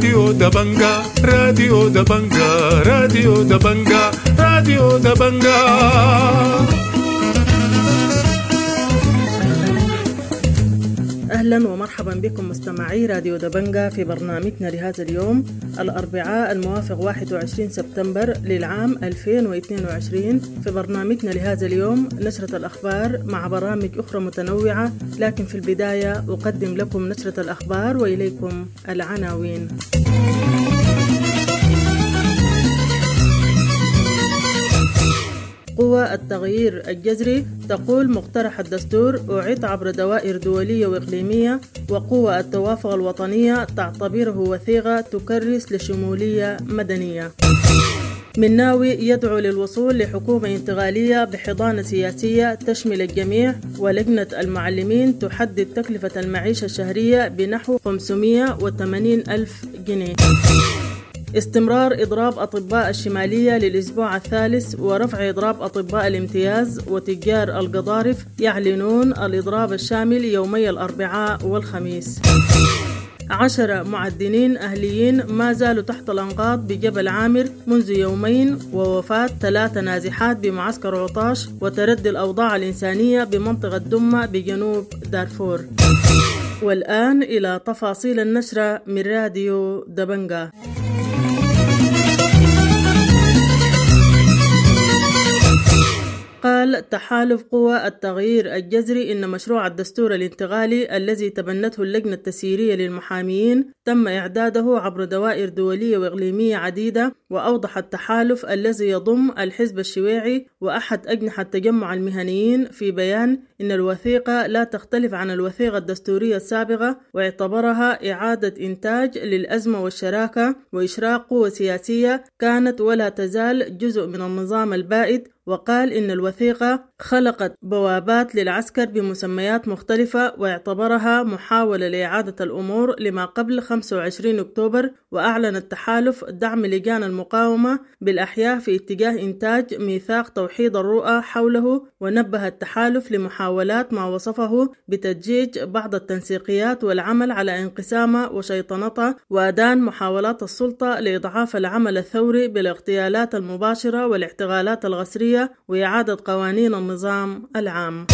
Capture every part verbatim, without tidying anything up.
راديو دبنجا راديو دبنجا راديو دبنجا راديو دبنجا. أهلا ومرحبا بكم مستمعي راديو دبنجا في برنامجنا لهذا اليوم الأربعاء الموافق واحد وعشرين سبتمبر للعام ألفين واثنين وعشرين. في برنامجنا لهذا اليوم نشرة الأخبار مع برامج أخرى متنوعة، لكن في البداية أقدم لكم نشرة الأخبار وإليكم العناوين. قوى التغيير الجذري تقول مقترح الدستور أعد عبر دوائر دولية وإقليمية، وقوى التوافق الوطنية تعتبره وثيقة تكرس لشمولية مدنية. مناوي يدعو للوصول لحكومة انتقالية بحضانة سياسية تشمل الجميع، ولجنة المعلمين تحدد تكلفة المعيشة الشهرية بنحو خمسمائة وثمانين ألف جنيه. استمرار إضراب أطباء الشمالية للأسبوع الثالث ورفع إضراب أطباء الامتياز وتجار القضارف يعلنون الإضراب الشامل يومي الأربعاء والخميس. عشرة معدنين أهليين ما زالوا تحت الأنقاض بجبل عامر منذ يومين، ووفاة ثلاثة نازحات بمعسكر عطاش، وتردي الأوضاع الإنسانية بمنطقة دمة بجنوب دارفور. والآن إلى تفاصيل النشرة من راديو دبنجا. قال تحالف قوى التغيير الجذري إن مشروع الدستور الانتقالي الذي تبنته اللجنة التسييرية للمحامين تم إعداده عبر دوائر دولية وإقليمية عديدة. وأوضح التحالف الذي يضم الحزب الشيوعي وأحد أجنحة تجمع المهنيين في بيان إن الوثيقة لا تختلف عن الوثيقة الدستورية السابقة، واعتبرها إعادة إنتاج للأزمة والشراكة وإشراق قوى سياسية كانت ولا تزال جزء من النظام البائد. وقال إن الوثيقة خلقت بوابات للعسكر بمسميات مختلفة، واعتبرها محاولة لإعادة الأمور لما قبل خمسة وعشرين أكتوبر. وأعلن التحالف دعم لجان المقاومة بالأحياء في اتجاه إنتاج ميثاق توحيد الرؤى حوله. ونبه التحالف لمحاولات ما وصفه بتدجيج بعض التنسيقيات والعمل على انقسامه وشيطنته، وأدان محاولات السلطة لإضعاف العمل الثوري بالاغتيالات المباشرة والاعتقالات الغسرية وإعادة قوانين النظام العام.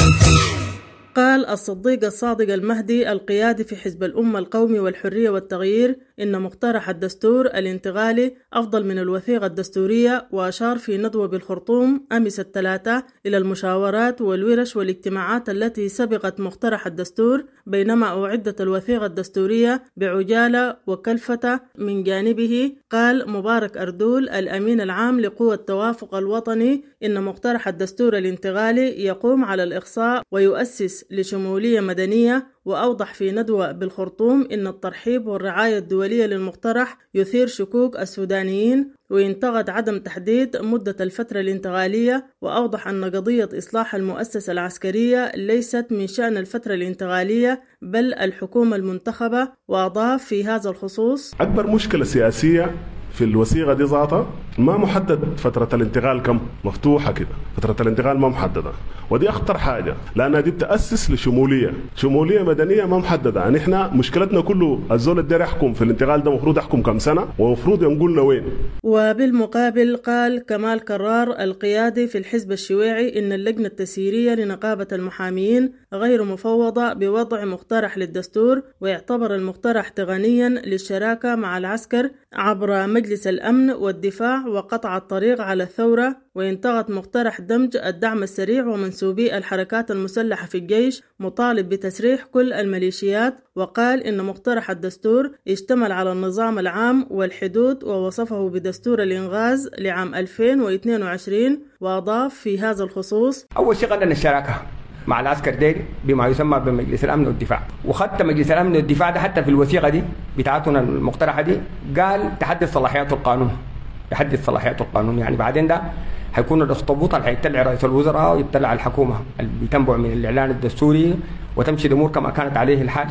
قال الصديق الصادق المهدي القيادي في حزب الأمة القومي والحرية والتغيير إن مقترح الدستور الانتقالي أفضل من الوثيقة الدستورية، وأشار في ندوة بالخرطوم أمس الثلاثاء إلى المشاورات والورش والاجتماعات التي سبقت مقترح الدستور، بينما أعدت الوثيقة الدستورية بعجالة وكلفة من جانبه. قال مبارك أردول الأمين العام لقوى التوافق الوطني إن مقترح الدستور الانتقالي يقوم على الإقصاء ويؤسس لشمولية مدنية. وأوضح في ندوة بالخرطوم إن الترحيب والرعاية الدولية للمقترح يثير شكوك السودانيين، وينتقد عدم تحديد مدة الفترة الانتقالية. وأوضح أن قضية إصلاح المؤسسة العسكرية ليست من شأن الفترة الانتقالية بل الحكومة المنتخبة. وأضاف في هذا الخصوص أكبر مشكلة سياسية في الوثيقة دي ذاتها ما محدد فترة الانتقال كم، مفتوحة كده فترة الانتقال ما محددة، ودي أخطر حاجة لأنها دي بتأسس لشمولية شمولية مدنية ما محددة. يعني إحنا مشكلتنا كله الزول الدير يحكم في الانتقال ده مفروض يحكم كم سنة ومفروض ينقلنا وين. وبالمقابل قال كمال كرار القيادي في الحزب الشيوعي إن اللجنة التسييرية لنقابة المحامين غير مفوضة بوضع مقترح للدستور، ويعتبر المقترح تقنيا للشراكة مع العسكر عبر مجلس الأمن والدفاع وقطع الطريق على الثورة. وينتقد مقترح دمج الدعم السريع ومنسوبي الحركات المسلحة في الجيش، مطالب بتسريح كل الميليشيات. وقال إن مقترح الدستور يشتمل على النظام العام والحدود، ووصفه بدستور الإنغاز لعام ألفين واثنين وعشرين. وأضاف في هذا الخصوص أول شيء قلنا الشراكة مع العسكر ديل بما يسمى بمجلس الأمن والدفاع، وخدت مجلس الأمن والدفاع ده حتى في الوثيقة دي بتاعتنا المقترحة دي قال تحدد صلاحيات القانون، يحدد صلاحيات القانون. يعني بعدين ده هيكون الاخطبوط اللي هيطلع رئيس الوزراء ويطلع الحكومة اللي بتنبع من الإعلان الدستوري، وتمشي الأمور كما كانت عليه الحال.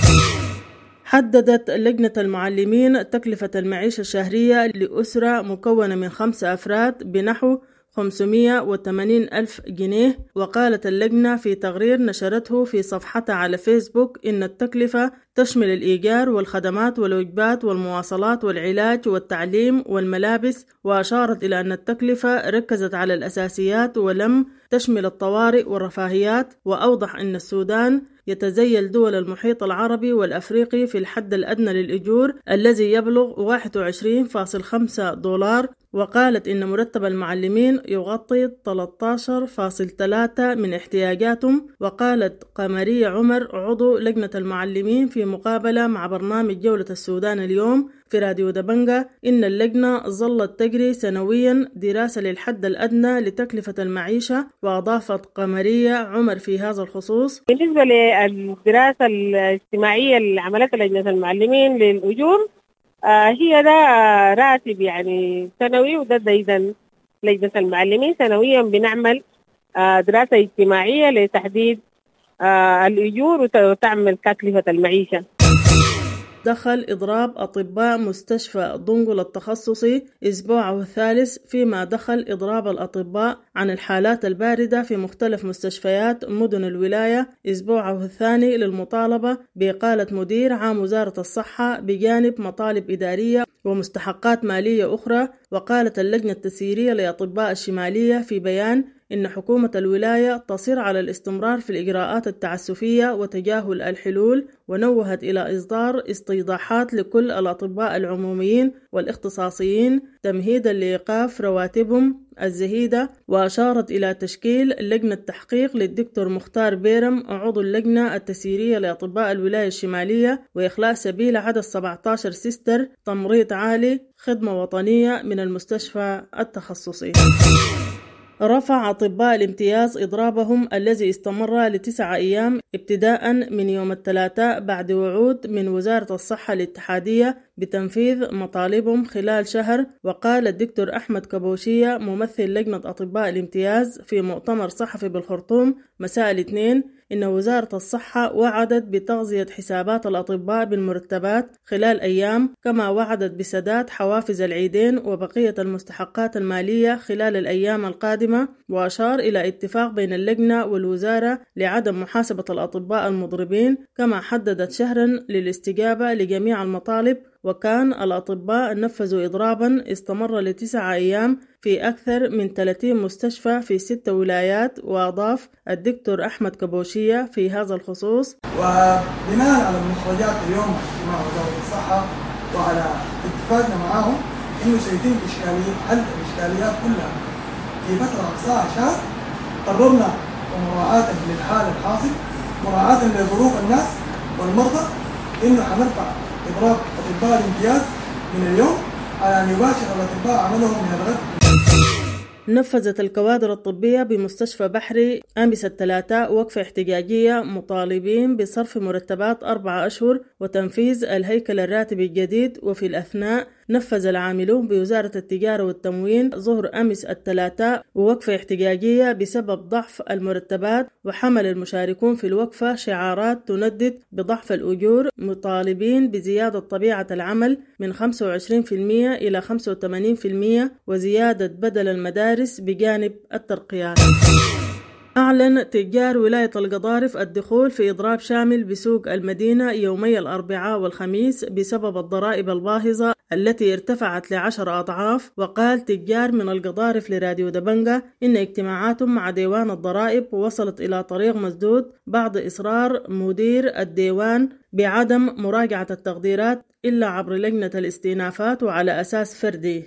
حددت لجنة المعلمين تكلفة المعيشة الشهرية لأسرة مكونة من خمسة أفراد بنحو خمسمائة وثمانين ألف جنيه. وقالت اللجنة في تقرير نشرته في صفحتها على فيسبوك إن التكلفة تشمل الإيجار والخدمات والوجبات والمواصلات والعلاج والتعليم والملابس، وأشارت إلى أن التكلفة ركزت على الأساسيات ولم تشمل الطوارئ والرفاهيات. وأوضح أن السودان يتزيل دول المحيط العربي والأفريقي في الحد الأدنى للأجور الذي يبلغ واحد وعشرين فاصلة خمسة دولار. وقالت إن مرتب المعلمين يغطي ثلاثة عشر فاصلة ثلاثة من احتياجاتهم. وقالت قمرية عمر عضو لجنة المعلمين في مقابلة مع برنامج جولة السودان اليوم في راديو دبنجا إن اللجنة ظلت تجري سنويا دراسة للحد الأدنى لتكلفة المعيشة. وأضافت قمرية عمر في هذا الخصوص: بالنسبة للدراسة الاجتماعية اللي عملتها لجنة المعلمين للأجور، آه هي ده راتب يعني سنوي، وده إذا لجنة المعلمين سنويا بنعمل آه دراسة اجتماعية لتحديد آه الأجور وتعمل تكلفة المعيشة. دخل إضراب أطباء مستشفى ضنقل التخصصي أسبوعه الثالث، فيما دخل إضراب الأطباء عن الحالات الباردة في مختلف مستشفيات مدن الولاية أسبوعه الثاني للمطالبة بإقالة مدير عام وزارة الصحة بجانب مطالب إدارية ومستحقات مالية أخرى. وقالت اللجنة التسييرية لأطباء الشمالية في بيان إن حكومة الولاية تصر على الاستمرار في الإجراءات التعسفية وتجاهل الحلول، ونوهت إلى إصدار استيضاحات لكل الأطباء العموميين والاختصاصيين تمهيدا لإيقاف رواتبهم الزهيدة. وأشارت إلى تشكيل لجنة تحقيق للدكتور مختار بيرم عضو اللجنة التسييرية لأطباء الولاية الشمالية، وإخلاء سبيل عدد سبعة عشر سيستر تمريض عالي خدمة وطنية من المستشفى التخصصي. رفع أطباء الامتياز إضرابهم الذي استمر لتسعة أيام ابتداء من يوم الثلاثاء بعد وعود من وزارة الصحة الاتحادية بتنفيذ مطالبهم خلال شهر. وقال الدكتور أحمد كبوشية ممثل لجنة أطباء الامتياز في مؤتمر صحفي بالخرطوم مساء الاثنين إن وزارة الصحة وعدت بتغذية حسابات الأطباء بالمرتبات خلال أيام، كما وعدت بسداد حوافز العيدين وبقية المستحقات المالية خلال الأيام القادمة. وأشار إلى اتفاق بين اللجنة والوزارة لعدم محاسبة الأطباء المضربين، كما حددت شهرا للاستجابة لجميع المطالب. وكان الأطباء نفذوا إضرابا استمر لتسعة أيام في أكثر من ثلاثين مستشفى في ست ولايات. وأضاف الدكتور أحمد كبوشية في هذا الخصوص: وبناء على المخرجات اليوم مع وزارة الصحة وعلى اتفاقنا معهم إنه سيتم إشكالية حل الإشكاليات كلها في فترة أقصاها شهر، قررنا ومراعاة للحال الحاصل مراعاة لظروف الناس والمرضى إنه حنرفع إضراب أطباء الامتياز من اليوم على أن يباشر الأطباء عملهم من الغد. نفذت الكوادر الطبية بمستشفى بحري أمس الثلاثاء وقفة احتجاجية مطالبين بصرف مرتبات أربعة أشهر وتنفيذ الهيكل الراتبي الجديد. وفي الأثناء نفذ العاملون بوزارة التجارة والتموين ظهر أمس الثلاثاء ووقفة احتجاجية بسبب ضعف المرتبات. وحمل المشاركون في الوقفة شعارات تندد بضعف الأجور، مطالبين بزيادة طبيعة العمل من خمسة وعشرين بالمئة إلى خمسة وثمانين بالمئة وزيادة بدل المدارس بجانب الترقيات. أعلن تجار ولاية القضارف الدخول في إضراب شامل بسوق المدينة يومي الأربعاء والخميس بسبب الضرائب الباهظة التي ارتفعت لعشر أضعاف. وقال تجار من القضارف لراديو دبنجا إن اجتماعاتهم مع ديوان الضرائب وصلت إلى طريق مسدود بعد إصرار مدير الديوان بعدم مراجعة التقديرات إلا عبر لجنة الاستئنافات وعلى أساس فردي.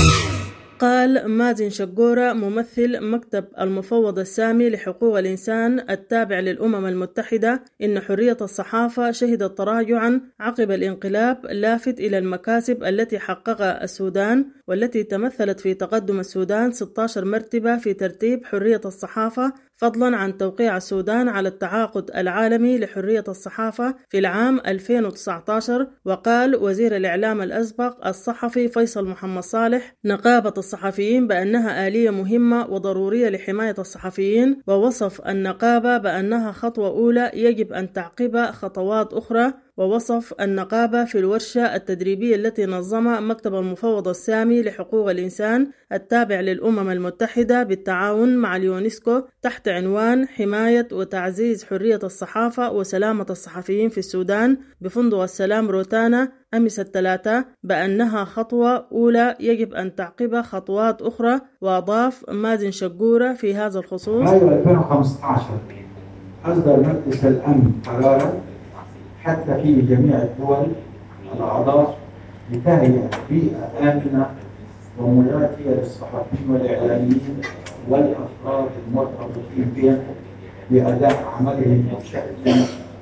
قال مازن شقورة ممثل مكتب المفوض السامي لحقوق الإنسان التابع للأمم المتحدة إن حرية الصحافة شهدت تراجعا عقب الانقلاب، لافت إلى المكاسب التي حققها السودان والتي تمثلت في تقدم السودان ستة عشر مرتبة في ترتيب حرية الصحافة، فضلا عن توقيع السودان على التعاقد العالمي لحرية الصحافة في العام ألفين وتسعة عشر. وقال وزير الإعلام الأسبق الصحفي فيصل محمد صالح نقابة الصحفيين بأنها آلية مهمة وضرورية لحماية الصحفيين، ووصف النقابة بأنها خطوة أولى يجب أن تعقب خطوات أخرى. ووصف النقابة في الورشة التدريبية التي نظمها مكتب المفوض السامي لحقوق الإنسان التابع للأمم المتحدة بالتعاون مع اليونسكو تحت عنوان حماية وتعزيز حرية الصحافة وسلامة الصحفيين في السودان بفندق السلام روتانا أمس الثلاثاء بأنها خطوة أولى يجب أن تعقبها خطوات أخرى. وأضاف مازن شقورة في هذا الخصوص: مايو ألفين وخمسة عشر أصدر مجلس الأمن قرارا حتى في جميع الدول الأعضاء لتهيئة بيئة آمنة ومواتية للصحفيين والإعلاميين والأفراد المرتبطين بهم بأداء عملهم بشكل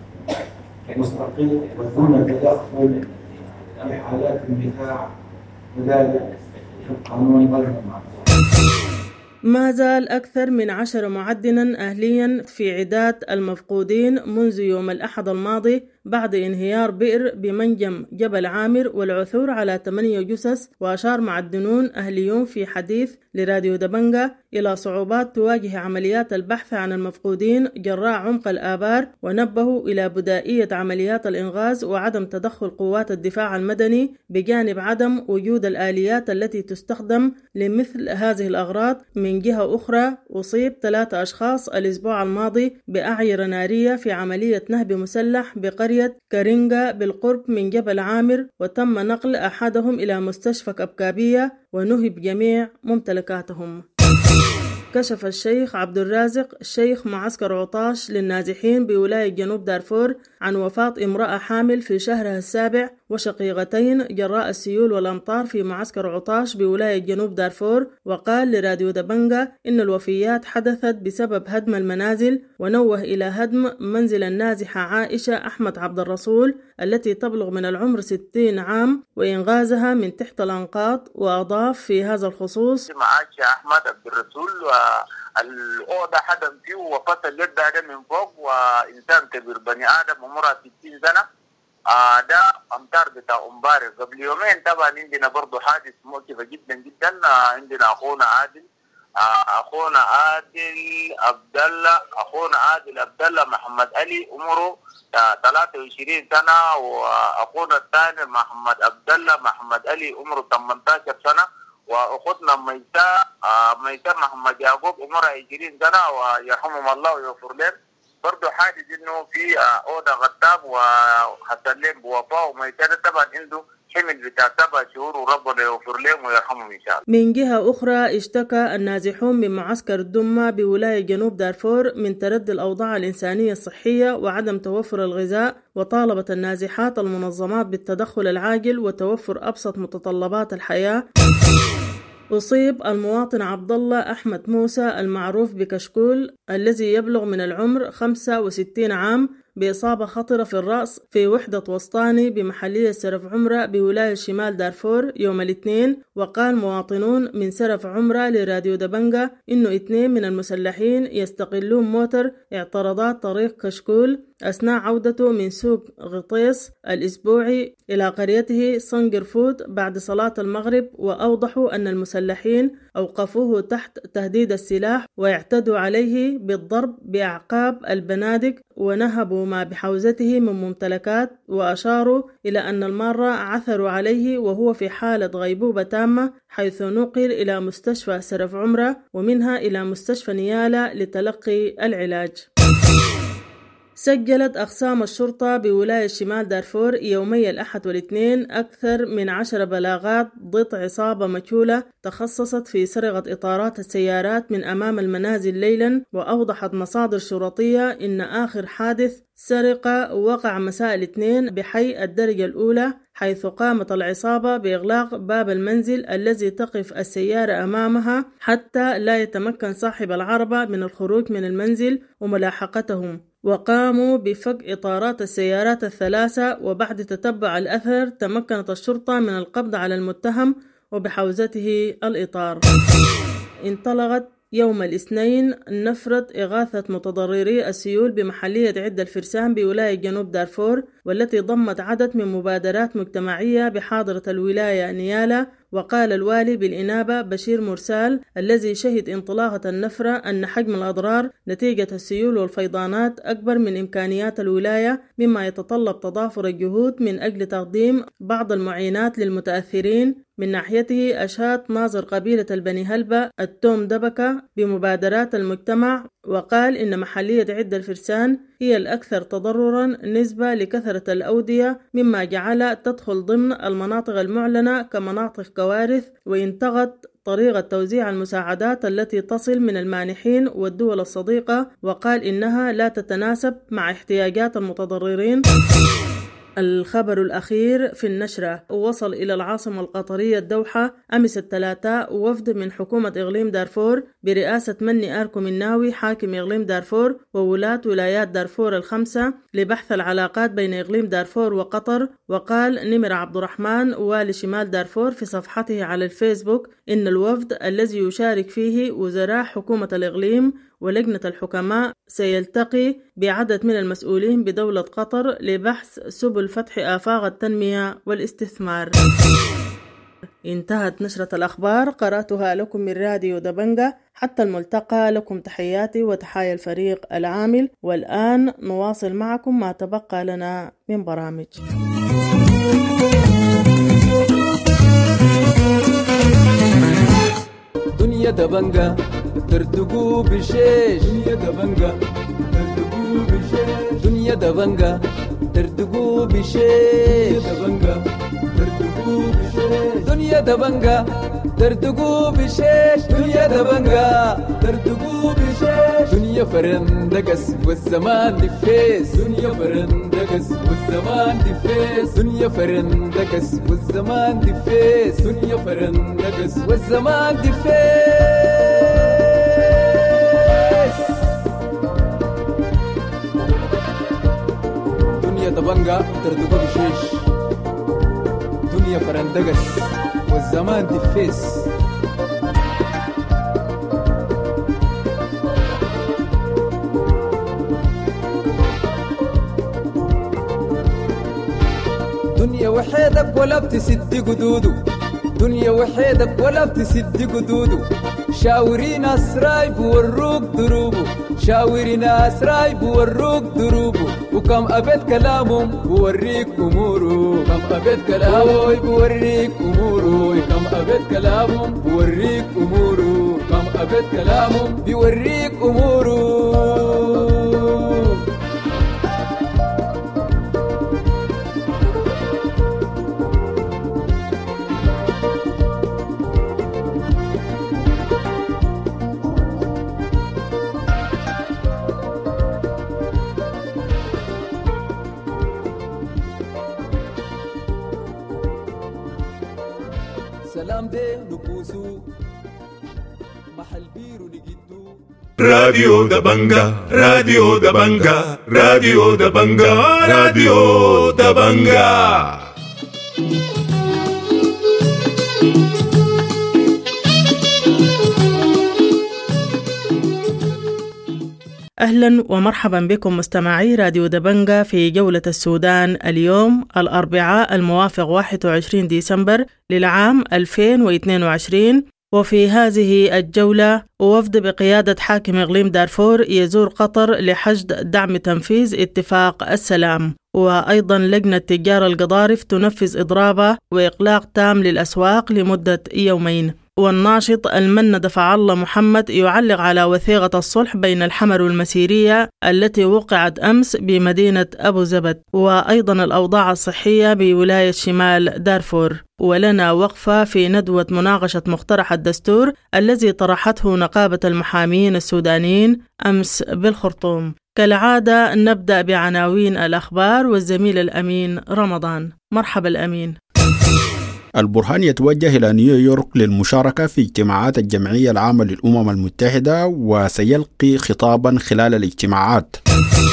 مستقل ودون تدخل في حالات النزاع وذلك في القانون والممارسة. ما زال أكثر من عشر معدنا أهليا في عداد المفقودين منذ يوم الأحد الماضي بعد انهيار بئر بمنجم جبل عامر والعثور على ثمانية جثث. وأشار معدنون أهليون في حديث لراديو دبنجا إلى صعوبات تواجه عمليات البحث عن المفقودين جراء عمق الآبار، ونبهوا إلى بدائية عمليات الإنقاذ وعدم تدخل قوات الدفاع المدني بجانب عدم وجود الآليات التي تستخدم لمثل هذه الأغراض. من جهة أخرى أصيب ثلاثة أشخاص الأسبوع الماضي بأعيرة نارية في عملية نهب مسلح بقرية كارينجا بالقرب من جبل عامر، وتم نقل أحدهم إلى مستشفى كبكابية ونهب جميع ممتلكاتهم. كشف الشيخ عبد الرازق شيخ معسكر عطاش للنازحين بولاية جنوب دارفور عن وفاة امرأة حامل في شهرها السابع وشقيقتين جراء السيول والأمطار في معسكر عطاش بولاية جنوب دارفور. وقال لراديو دبنجا إن الوفيات حدثت بسبب هدم المنازل، ونوه إلى هدم منزل النازحة عائشة أحمد عبد الرسول التي تبلغ من العمر ستين عام وإنغازها من تحت الأنقاض. وأضاف في هذا الخصوص: عائشة أحمد عبد الرسول الأوضة حدم فيه وفصل يد هذا من فوق، وإنسان كبير بني آدم عمره ستين سنة. آه ده أمطار بتاع امبارح قبل يومين. طبعا عندنا برضو حادث مؤسفة جدا جدا. آه عندنا أخونا عادل آه أخونا عادل عبد الله أخونا عادل عبد الله محمد علي عمره ثلاثة وعشرين سنة، وأخونا الثاني محمد عبد الله محمد علي عمره ثمانية عشر سنة، واخوتنا ميتا ميتا محمد يعقوب عمرها عشرين سنه ويرحمهم الله ويغفر لهم. برضه حادث انه في اوضه غتاب وحصل لهم بوفاه، وميتا طبعا عنده حمل بتاع سبع شهور وربنا يغفر لهم ويرحمهم ان شاء الله. من جهه اخرى اشتكى النازحون من معسكر الدمه بولايه جنوب دارفور من تردي الاوضاع الانسانيه الصحيه وعدم توفر الغذاء، وطالبت النازحات المنظمات بالتدخل العاجل وتوفر ابسط متطلبات الحياه. أصيب المواطن عبد الله أحمد موسى المعروف بكشكول الذي يبلغ من العمر خمسة وستين عام بإصابة خطرة في الرأس في وحدة وسطاني بمحلية سرف عمرة بولاية شمال دارفور يوم الاثنين. وقال مواطنون من سرف عمرة لراديو دبنجا إنه اثنين من المسلحين يستقلون موتر اعتراضات طريق كشكول أثناء عودته من سوق غطيس الأسبوعي إلى قريته صنقرفوت بعد صلاة المغرب، وأوضحوا أن المسلحين أوقفوه تحت تهديد السلاح ويعتدوا عليه بالضرب بأعقاب البنادق ونهبوا ما بحوزته من ممتلكات. وأشاروا إلى أن المارة عثروا عليه وهو في حالة غيبوبة تامة، حيث نقل إلى مستشفى سرف عمرة ومنها إلى مستشفى نيالا لتلقي العلاج. سجلت أقسام الشرطة بولاية شمال دارفور يومي الأحد والاثنين أكثر من عشر بلاغات ضد عصابة مجهولة تخصصت في سرقة إطارات السيارات من أمام المنازل ليلا. وأوضحت مصادر شرطية إن آخر حادث سرقة وقع مساء الاثنين بحي الدرجة الأولى، حيث قامت العصابة بإغلاق باب المنزل الذي تقف السيارة أمامها حتى لا يتمكن صاحب العربة من الخروج من المنزل وملاحقتهم. وقاموا بفك إطارات السيارات الثلاثة، وبعد تتبع الأثر تمكنت الشرطة من القبض على المتهم وبحوزته الإطار. انطلقت يوم الاثنين نفرة إغاثة متضرري السيول بمحلية عدة الفرسان بولاية جنوب دارفور، والتي ضمت عدد من مبادرات مجتمعية بحاضرة الولاية نيالا. وقال الوالي بالإنابة بشير مرسال الذي شهد انطلاقة النفرة أن حجم الأضرار نتيجة السيول والفيضانات أكبر من إمكانيات الولاية، مما يتطلب تضافر الجهود من أجل تقديم بعض المعينات للمتأثرين. من ناحيته أشاد ناظر قبيلة البني هلبة التوم دبكة بمبادرات المجتمع، وقال إن محلية عدة الفرسان هي الأكثر تضرراً نسبة لكثرة الأودية، مما جعل تدخل ضمن المناطق المعلنة كمناطق كوارث، وينتقد طريقة توزيع المساعدات التي تصل من المانحين والدول الصديقة، وقال إنها لا تتناسب مع احتياجات المتضررين. الخبر الأخير في النشرة: وصل إلى العاصمة القطرية الدوحة أمس الثلاثاء وفد من حكومة إقليم دارفور برئاسة مني آركو مناوي حاكم إقليم دارفور وولاة ولايات دارفور الخمسة لبحث العلاقات بين إقليم دارفور وقطر. وقال نمر عبد الرحمن والي شمال دارفور في صفحته على الفيسبوك إن الوفد الذي يشارك فيه وزراء حكومة الإقليم ولجنة الحكماء سيلتقي بعدد من المسؤولين بدولة قطر لبحث سبل فتح آفاق التنمية والاستثمار. انتهت نشرة الأخبار، قرأتها لكم من راديو دبنجة. حتى الملتقى، لكم تحياتي وتحايا الفريق العامل. والآن نواصل معكم ما تبقى لنا من برامج. دنيا دبنجة تردقوا بشيش، دنيا دبنجة تردقوا بشيش، دنيا دبنجة تردقوا بشيش، دنيا دبنجة تردقوا بشيش، دنيا دبنجة تردقوا بشيش، دنيا فرندقس والزمان دفيس، دنيا فرندقس والزمان دفيس، دنيا فرندقس والزمان دفيس، دنيا فرندقس والزمان دفيس. دنيا دبنجة تردقوا بشيش، دنيا فرندقس والزمان دفيس. دنيا وحيدك ولا بتسد قدودو، دنيا وحيدك ولا بتسد قدودو، شاوري ناس راي بوروك دروبو، شاوري ناس راي بوروك دروبو، وكم أبد كلامهم بوريك أمورو، كم أبد كلامهم بوريك أمورو، كم أبد كلامهم بوريك أمورو، كم أبد كلامهم بوريك أمورو. سلام دي نبوسو محل بيرو نجدو. راديو دبنجة، راديو دبنجة، راديو دبنجة، راديو دبنجة. أهلا ومرحبا بكم مستمعي راديو دبنجة في جولة السودان اليوم الأربعاء الموافق واحد وعشرين ديسمبر للعام ألفين واثنين وعشرين. وفي هذه الجولة وفد بقيادة حاكم إقليم دارفور يزور قطر لحشد دعم تنفيذ اتفاق السلام، وأيضا لجنة تجار القضارف تنفذ إضرابة وإغلاق تام للأسواق لمدة يومين. والناشط المن دفع الله محمد يعلق على وثيقة الصلح بين الحمر والمسيرية التي وقعت أمس بمدينة أبو زبد، وأيضا الأوضاع الصحية بولاية شمال دارفور. ولنا وقفة في ندوة مناقشة مقترح الدستور الذي طرحته نقابة المحامين السودانيين أمس بالخرطوم. كالعادة نبدأ بعناوين الأخبار والزميل الأمين رمضان. مرحبا الأمين. البرهان يتوجه إلى نيويورك للمشاركة في اجتماعات الجمعية العامة للأمم المتحدة وسيلقي خطابا خلال الاجتماعات.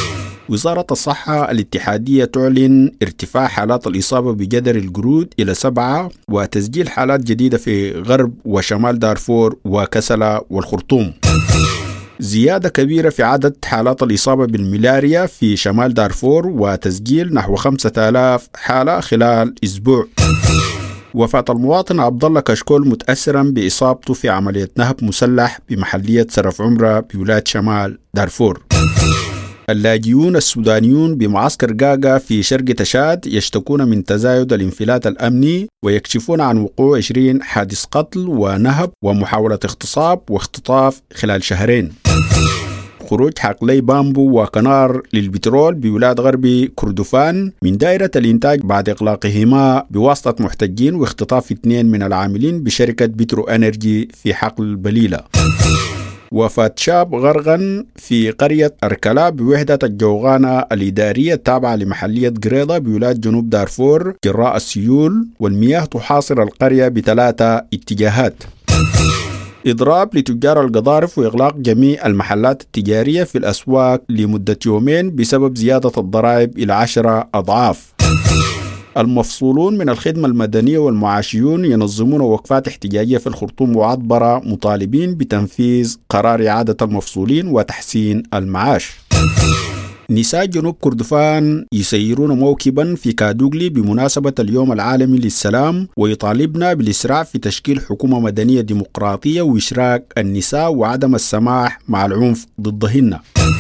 وزارة الصحة الاتحادية تعلن ارتفاع حالات الإصابة بجدري القرود إلى سبعة وتسجيل حالات جديدة في غرب وشمال دارفور وكسلا والخرطوم. زيادة كبيرة في عدد حالات الإصابة بالملاريا في شمال دارفور وتسجيل نحو خمسة آلاف حالة خلال أسبوع. وفاة المواطن عبد الله كشكول متأثرا بإصابته في عملية نهب مسلح بمحلية سرف عمرة بولاية شمال دارفور. اللاجئون السودانيون بمعسكر قاقا في شرق تشاد يشتكون من تزايد الانفلات الأمني ويكشفون عن وقوع عشرين حادث قتل ونهب ومحاولة اغتصاب واختطاف خلال شهرين. خروج حقلي بامبو وكنار للبترول بولاية غربي كردفان من دائرة الإنتاج بعد إغلاقهما بواسطة محتجين واختطاف اثنين من العاملين بشركة بترو أنرجي في حقل بليلة. وفاة شاب غرغن في قرية أركلا بوحدة الجوغانة الإدارية التابعة لمحلية قريضة بولاية جنوب دارفور جراء السيول والمياه تحاصر القرية بثلاثة اتجاهات. إضراب لتجار القضارف وإغلاق جميع المحلات التجارية في الأسواق لمدة يومين بسبب زيادة الضرائب إلى عشرة أضعاف. المفصولون من الخدمة المدنية والمعاشيون ينظمون وقفات احتجاجية في الخرطوم وعطبرة مطالبين بتنفيذ قرار إعادة المفصولين وتحسين المعاش. نساء جنوب كردفان يسيرون موكبا في كادوغلي بمناسبة اليوم العالمي للسلام ويطالبنا بالإسراع في تشكيل حكومة مدنية ديمقراطية وإشراك النساء وعدم السماح مع العنف ضدهن.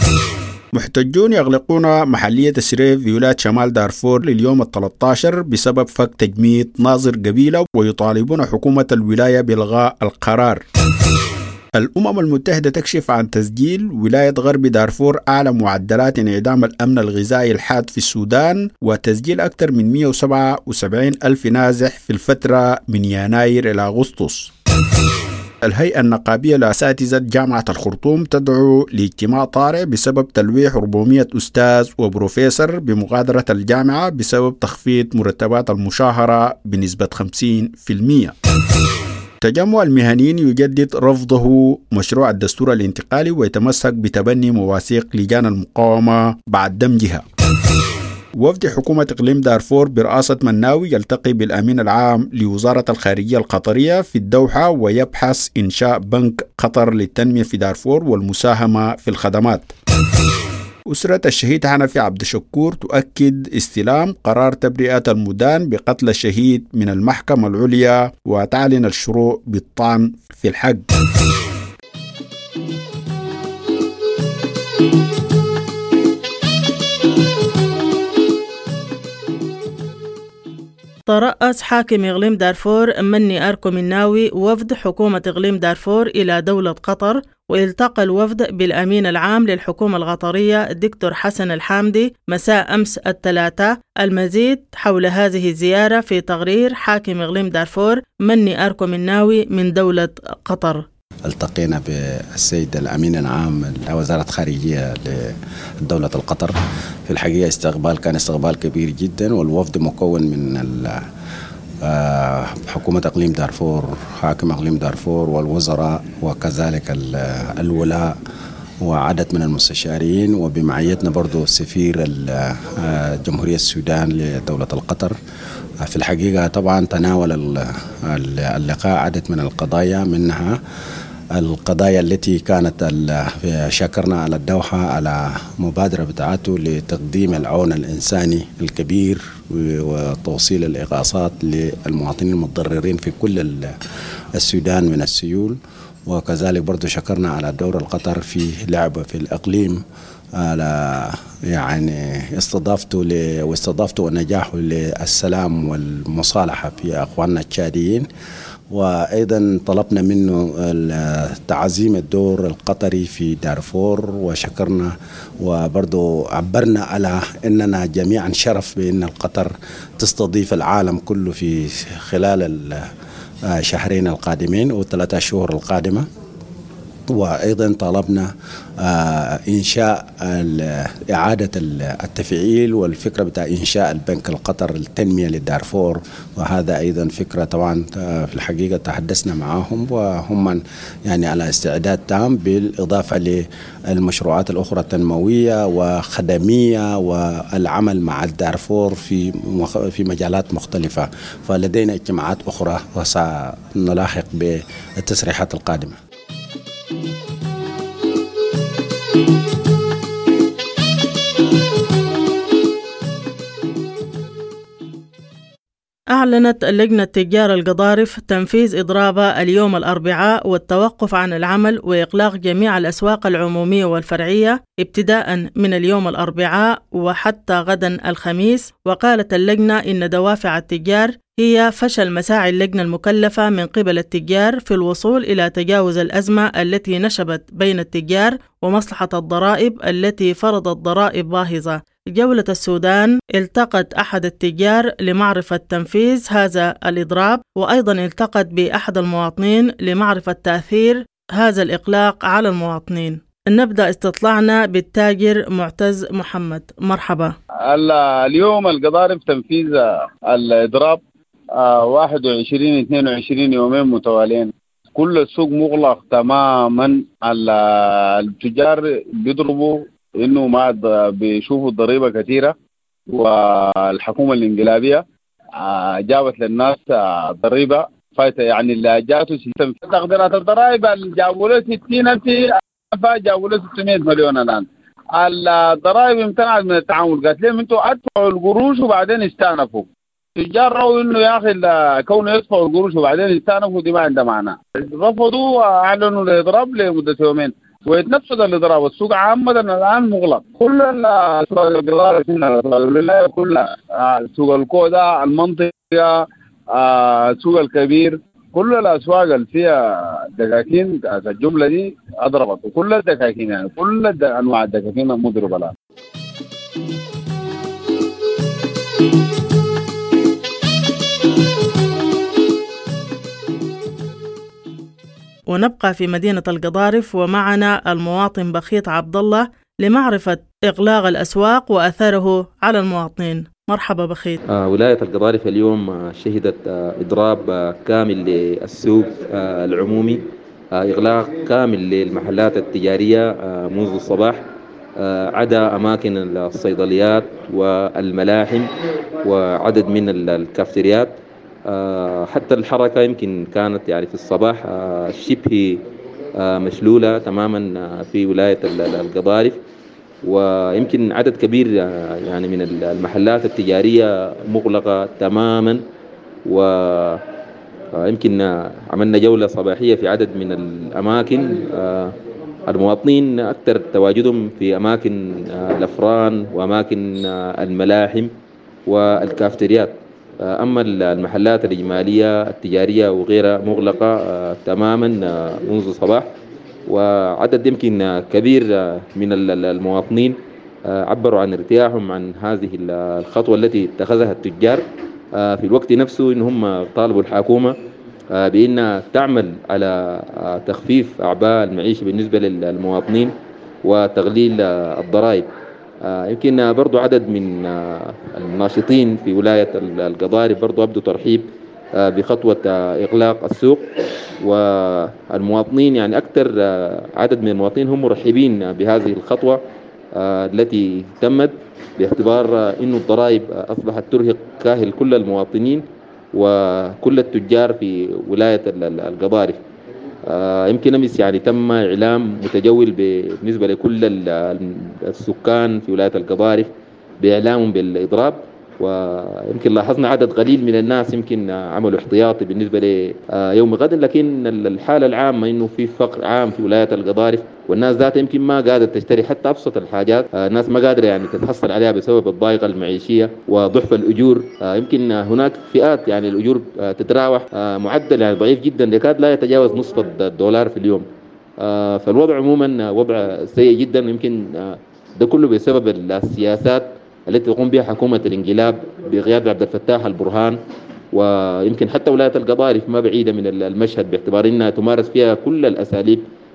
محتجون يغلقون محلية سريف في ولاية شمال دارفور لليوم الثلاث عشر بسبب فك تجميد ناظر قبيلة ويطالبون حكومة الولاية بإلغاء القرار. الأمم المتحدة تكشف عن تسجيل ولاية غرب دارفور أعلى معدلات انعدام الأمن الغذائي الحاد في السودان وتسجيل أكثر من مئة وسبعة وسبعين ألف نازح في الفترة من يناير إلى أغسطس. الهيئة النقابية لأساتذة جامعة الخرطوم تدعو لاجتماع طارئ بسبب تلويح أربعمئة أستاذ وبروفيسور بمغادرة الجامعة بسبب تخفيض مرتبات المشاهرة بنسبة خمسين بالمئة. تجمع المهنيين يجدد رفضه مشروع الدستور الانتقالي ويتمسك بتبني مواثيق لجان المقاومة بعد دمجها. وفد حكومة إقليم دارفور برئاسة مناوي يلتقي بالأمين العام لوزارة الخارجية القطرية في الدوحة ويبحث إنشاء بنك قطر للتنمية في دارفور والمساهمة في الخدمات. أسرة الشهيد حنفي عبد الشكور تؤكد استلام قرار تبرئة المدان بقتل الشهيد من المحكمة العليا وتعلن الشروع بالطعن في الحق. ترأس حاكم إقليم دارفور مني أركو مناوي وفد حكومة إقليم دارفور إلى دولة قطر، والتقى الوفد بالأمين العام للحكومة القطرية الدكتور حسن الحامدي مساء أمس الثلاثاء. المزيد حول هذه الزيارة في تقرير حاكم إقليم دارفور مني أركو مناوي من دولة قطر. التقينا بالسيد الأمين العام لوزارة خارجية لدولة القطر. في الحقيقة استقبال كان استقبال كبير جدا، والوفد مكون من حكومة إقليم دارفور، حاكم إقليم دارفور والوزراء وكذلك الولاء وعدد من المستشارين، وبمعيتنا برضو سفير جمهورية السودان لدولة القطر. في الحقيقة طبعا تناول اللقاء عدد من القضايا، منها القضايا التي كانت شكرنا على الدوحة على مبادرة بتاعته لتقديم العون الإنساني الكبير وتوصيل الإغاثات للمواطنين المتضررين في كل السودان من السيول. وكذلك برضو شكرنا على دور القطر في لعبه في الإقليم، على يعني استضافته ل... واستضافته ونجاحه للسلام والمصالحة في أخواننا التشاديين. وأيضا طلبنا منه تعزيم الدور القطري في دارفور، وشكرنا وبرضو عبرنا على أننا جميعا شرف بأن القطر تستضيف العالم كله في خلال الشهرين القادمين والثلاثة شهور القادمة. وأيضا طالبنا إنشاء إعادة التفعيل والفكرة بتاع إنشاء البنك القطر التنمية للدارفور، وهذا أيضا فكرة طبعا في الحقيقة تحدثنا معهم وهم يعني على استعداد تام، بالإضافة للمشروعات الأخرى التنموية وخدمية والعمل مع الدارفور في في مجالات مختلفة. فلدينا اجتماعات أخرى وسنلاحق بالتسريحات القادمة. أعلنت اللجنة التجار القضارف تنفيذ إضرابها اليوم الأربعاء والتوقف عن العمل وإغلاق جميع الأسواق العمومية والفرعية ابتداء من اليوم الأربعاء وحتى غدا الخميس. وقالت اللجنة إن دوافع التجار هي فشل مساعي اللجنة المكلفة من قبل التجار في الوصول إلى تجاوز الأزمة التي نشبت بين التجار ومصلحة الضرائب التي فرضت ضرائب باهظة. جولة السودان التقت أحد التجار لمعرفة تنفيذ هذا الإضراب، وأيضا التقت بأحد المواطنين لمعرفة تأثير هذا الإغلاق على المواطنين. نبدأ استطلاعنا بالتاجر معتز محمد. مرحبا. اليوم القضارف تنفيذ الإضراب واحد وعشرين اثنين وعشرين يومين متوالين، كل السوق مغلق تماما. التجار بيضربوا انه ما بيشوفوا الضريبه كثيره، والحكومه الانقلابيه جابت للناس ضريبه فايته، يعني اللي جاته سيستم تقديرات الضرائب اللي جابوا له ستين ألف جابوا له ستمائة مليون. الان الضرائب امتنعت من التعامل، قالت لهم انتوا ادفعوا القروش وبعدين استأنفوا. التجار راوا انه يا اخي كونه يدفعوا القروش وبعدين استأنفوا دي ما عندها معنى، رفضوا واعلنوا الاضراب لمده يومين ويتنفذ الاضراب. السوق عامة الآن مغلق، كل الأسواق القضارف هنا كلها، سوق الكودا، المنطقة، السوق الكبير، كل الأسواق اللي فيها دكاكين الجملة دي أضربت، وكل الدكاكين يعني كل أنواع الدكاكين مضربة الآن. ونبقى في مدينة القضارف ومعنا المواطن بخيت عبد الله لمعرفة إغلاق الأسواق وأثره على المواطنين. مرحبا بخيت. آه ولاية القضارف اليوم آه شهدت آه إضراب آه كامل للسوق آه العمومي، آه إغلاق كامل للمحلات التجارية آه منذ الصباح، آه عدا أماكن الصيدليات والملاحم وعدد من الكافتريات. آه حتى الحركة يمكن كانت يعني في الصباح آه شبه آه مشلولة تماما آه في ولاية القضارف، ويمكن عدد كبير آه يعني من المحلات التجارية مغلقة تماما. ويمكن آه عملنا جولة صباحية في عدد من الأماكن، آه المواطنين أكثر تواجدهم في أماكن آه الأفران وأماكن آه الملاحم والكافتريات. أما المحلات الإجمالية التجارية وغيرها مغلقة تماما منذ الصباح. وعدد يمكن كبير من المواطنين عبروا عن ارتياحهم عن هذه الخطوة التي اتخذها التجار في الوقت نفسه، إنهم طالبوا الحكومة بأنها تعمل على تخفيف أعباء المعيشة بالنسبة للمواطنين وتقليل الضرائب. يمكن برضو عدد من الناشطين في ولاية القضارف برضو أبدوا ترحيب بخطوة إغلاق السوق، والمواطنين يعني أكثر عدد من المواطنين هم مرحبين بهذه الخطوة التي تمت، باعتبار أن الضرائب أصبحت ترهق كاهل كل المواطنين وكل التجار في ولاية القضارف. آه يمكن أمس يعني تم إعلام متجول بالنسبة لكل السكان في ولاية القضارف بإعلام بالإضراب، ويمكن لاحظنا عدد قليل من الناس يمكن عملوا احتياطي بالنسبة ليوم غد، لكن الحالة العامة إنه في فقر عام في ولاية القضارف، والناس ذاتها يمكن ما قادرة تشتري حتى أبسط الحاجات. الناس ما قادرة يعني تتحصل عليها بسبب الضائقة المعيشية وضعف الأجور. يمكن هناك فئات يعني الأجور تتراوح معدل يعني ضعيف جدا، يكاد لا يتجاوز نصف الدولار في اليوم. فالوضع عموما وضع سيء جدا، يمكن ده كله بسبب السياسات التي تقوم بها حكومة الانقلاب بقيادة عبد الفتاح البرهان. ويمكن حتى ولاية القضارف ما بعيدة من المشهد، باعتبار أنها تمارس فيها كل الأساليب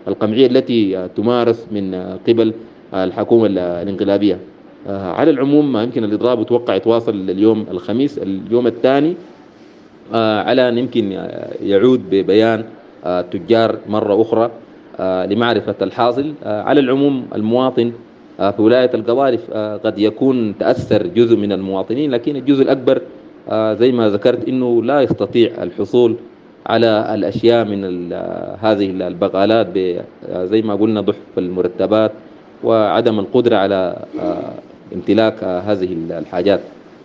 القمعية التي تمارس من قبل الحكومة الانقلابية. على العموم يمكن الإضراب يتوقع يتواصل اليوم الخميس اليوم الثاني، على أن يمكن يعود ببيان التجار مرة أخرى لمعرفة الحاصل. على العموم المواطن في ولاية القضارف قد يكون تأثر جزء من المواطنين، لكن الجزء الأكبر زي ما ذكرت إنه لا يستطيع الحصول على الأشياء من هذه البقالات زي ما قلنا ضعف المرتبات وعدم القدرة على امتلاك هذه الحاجات.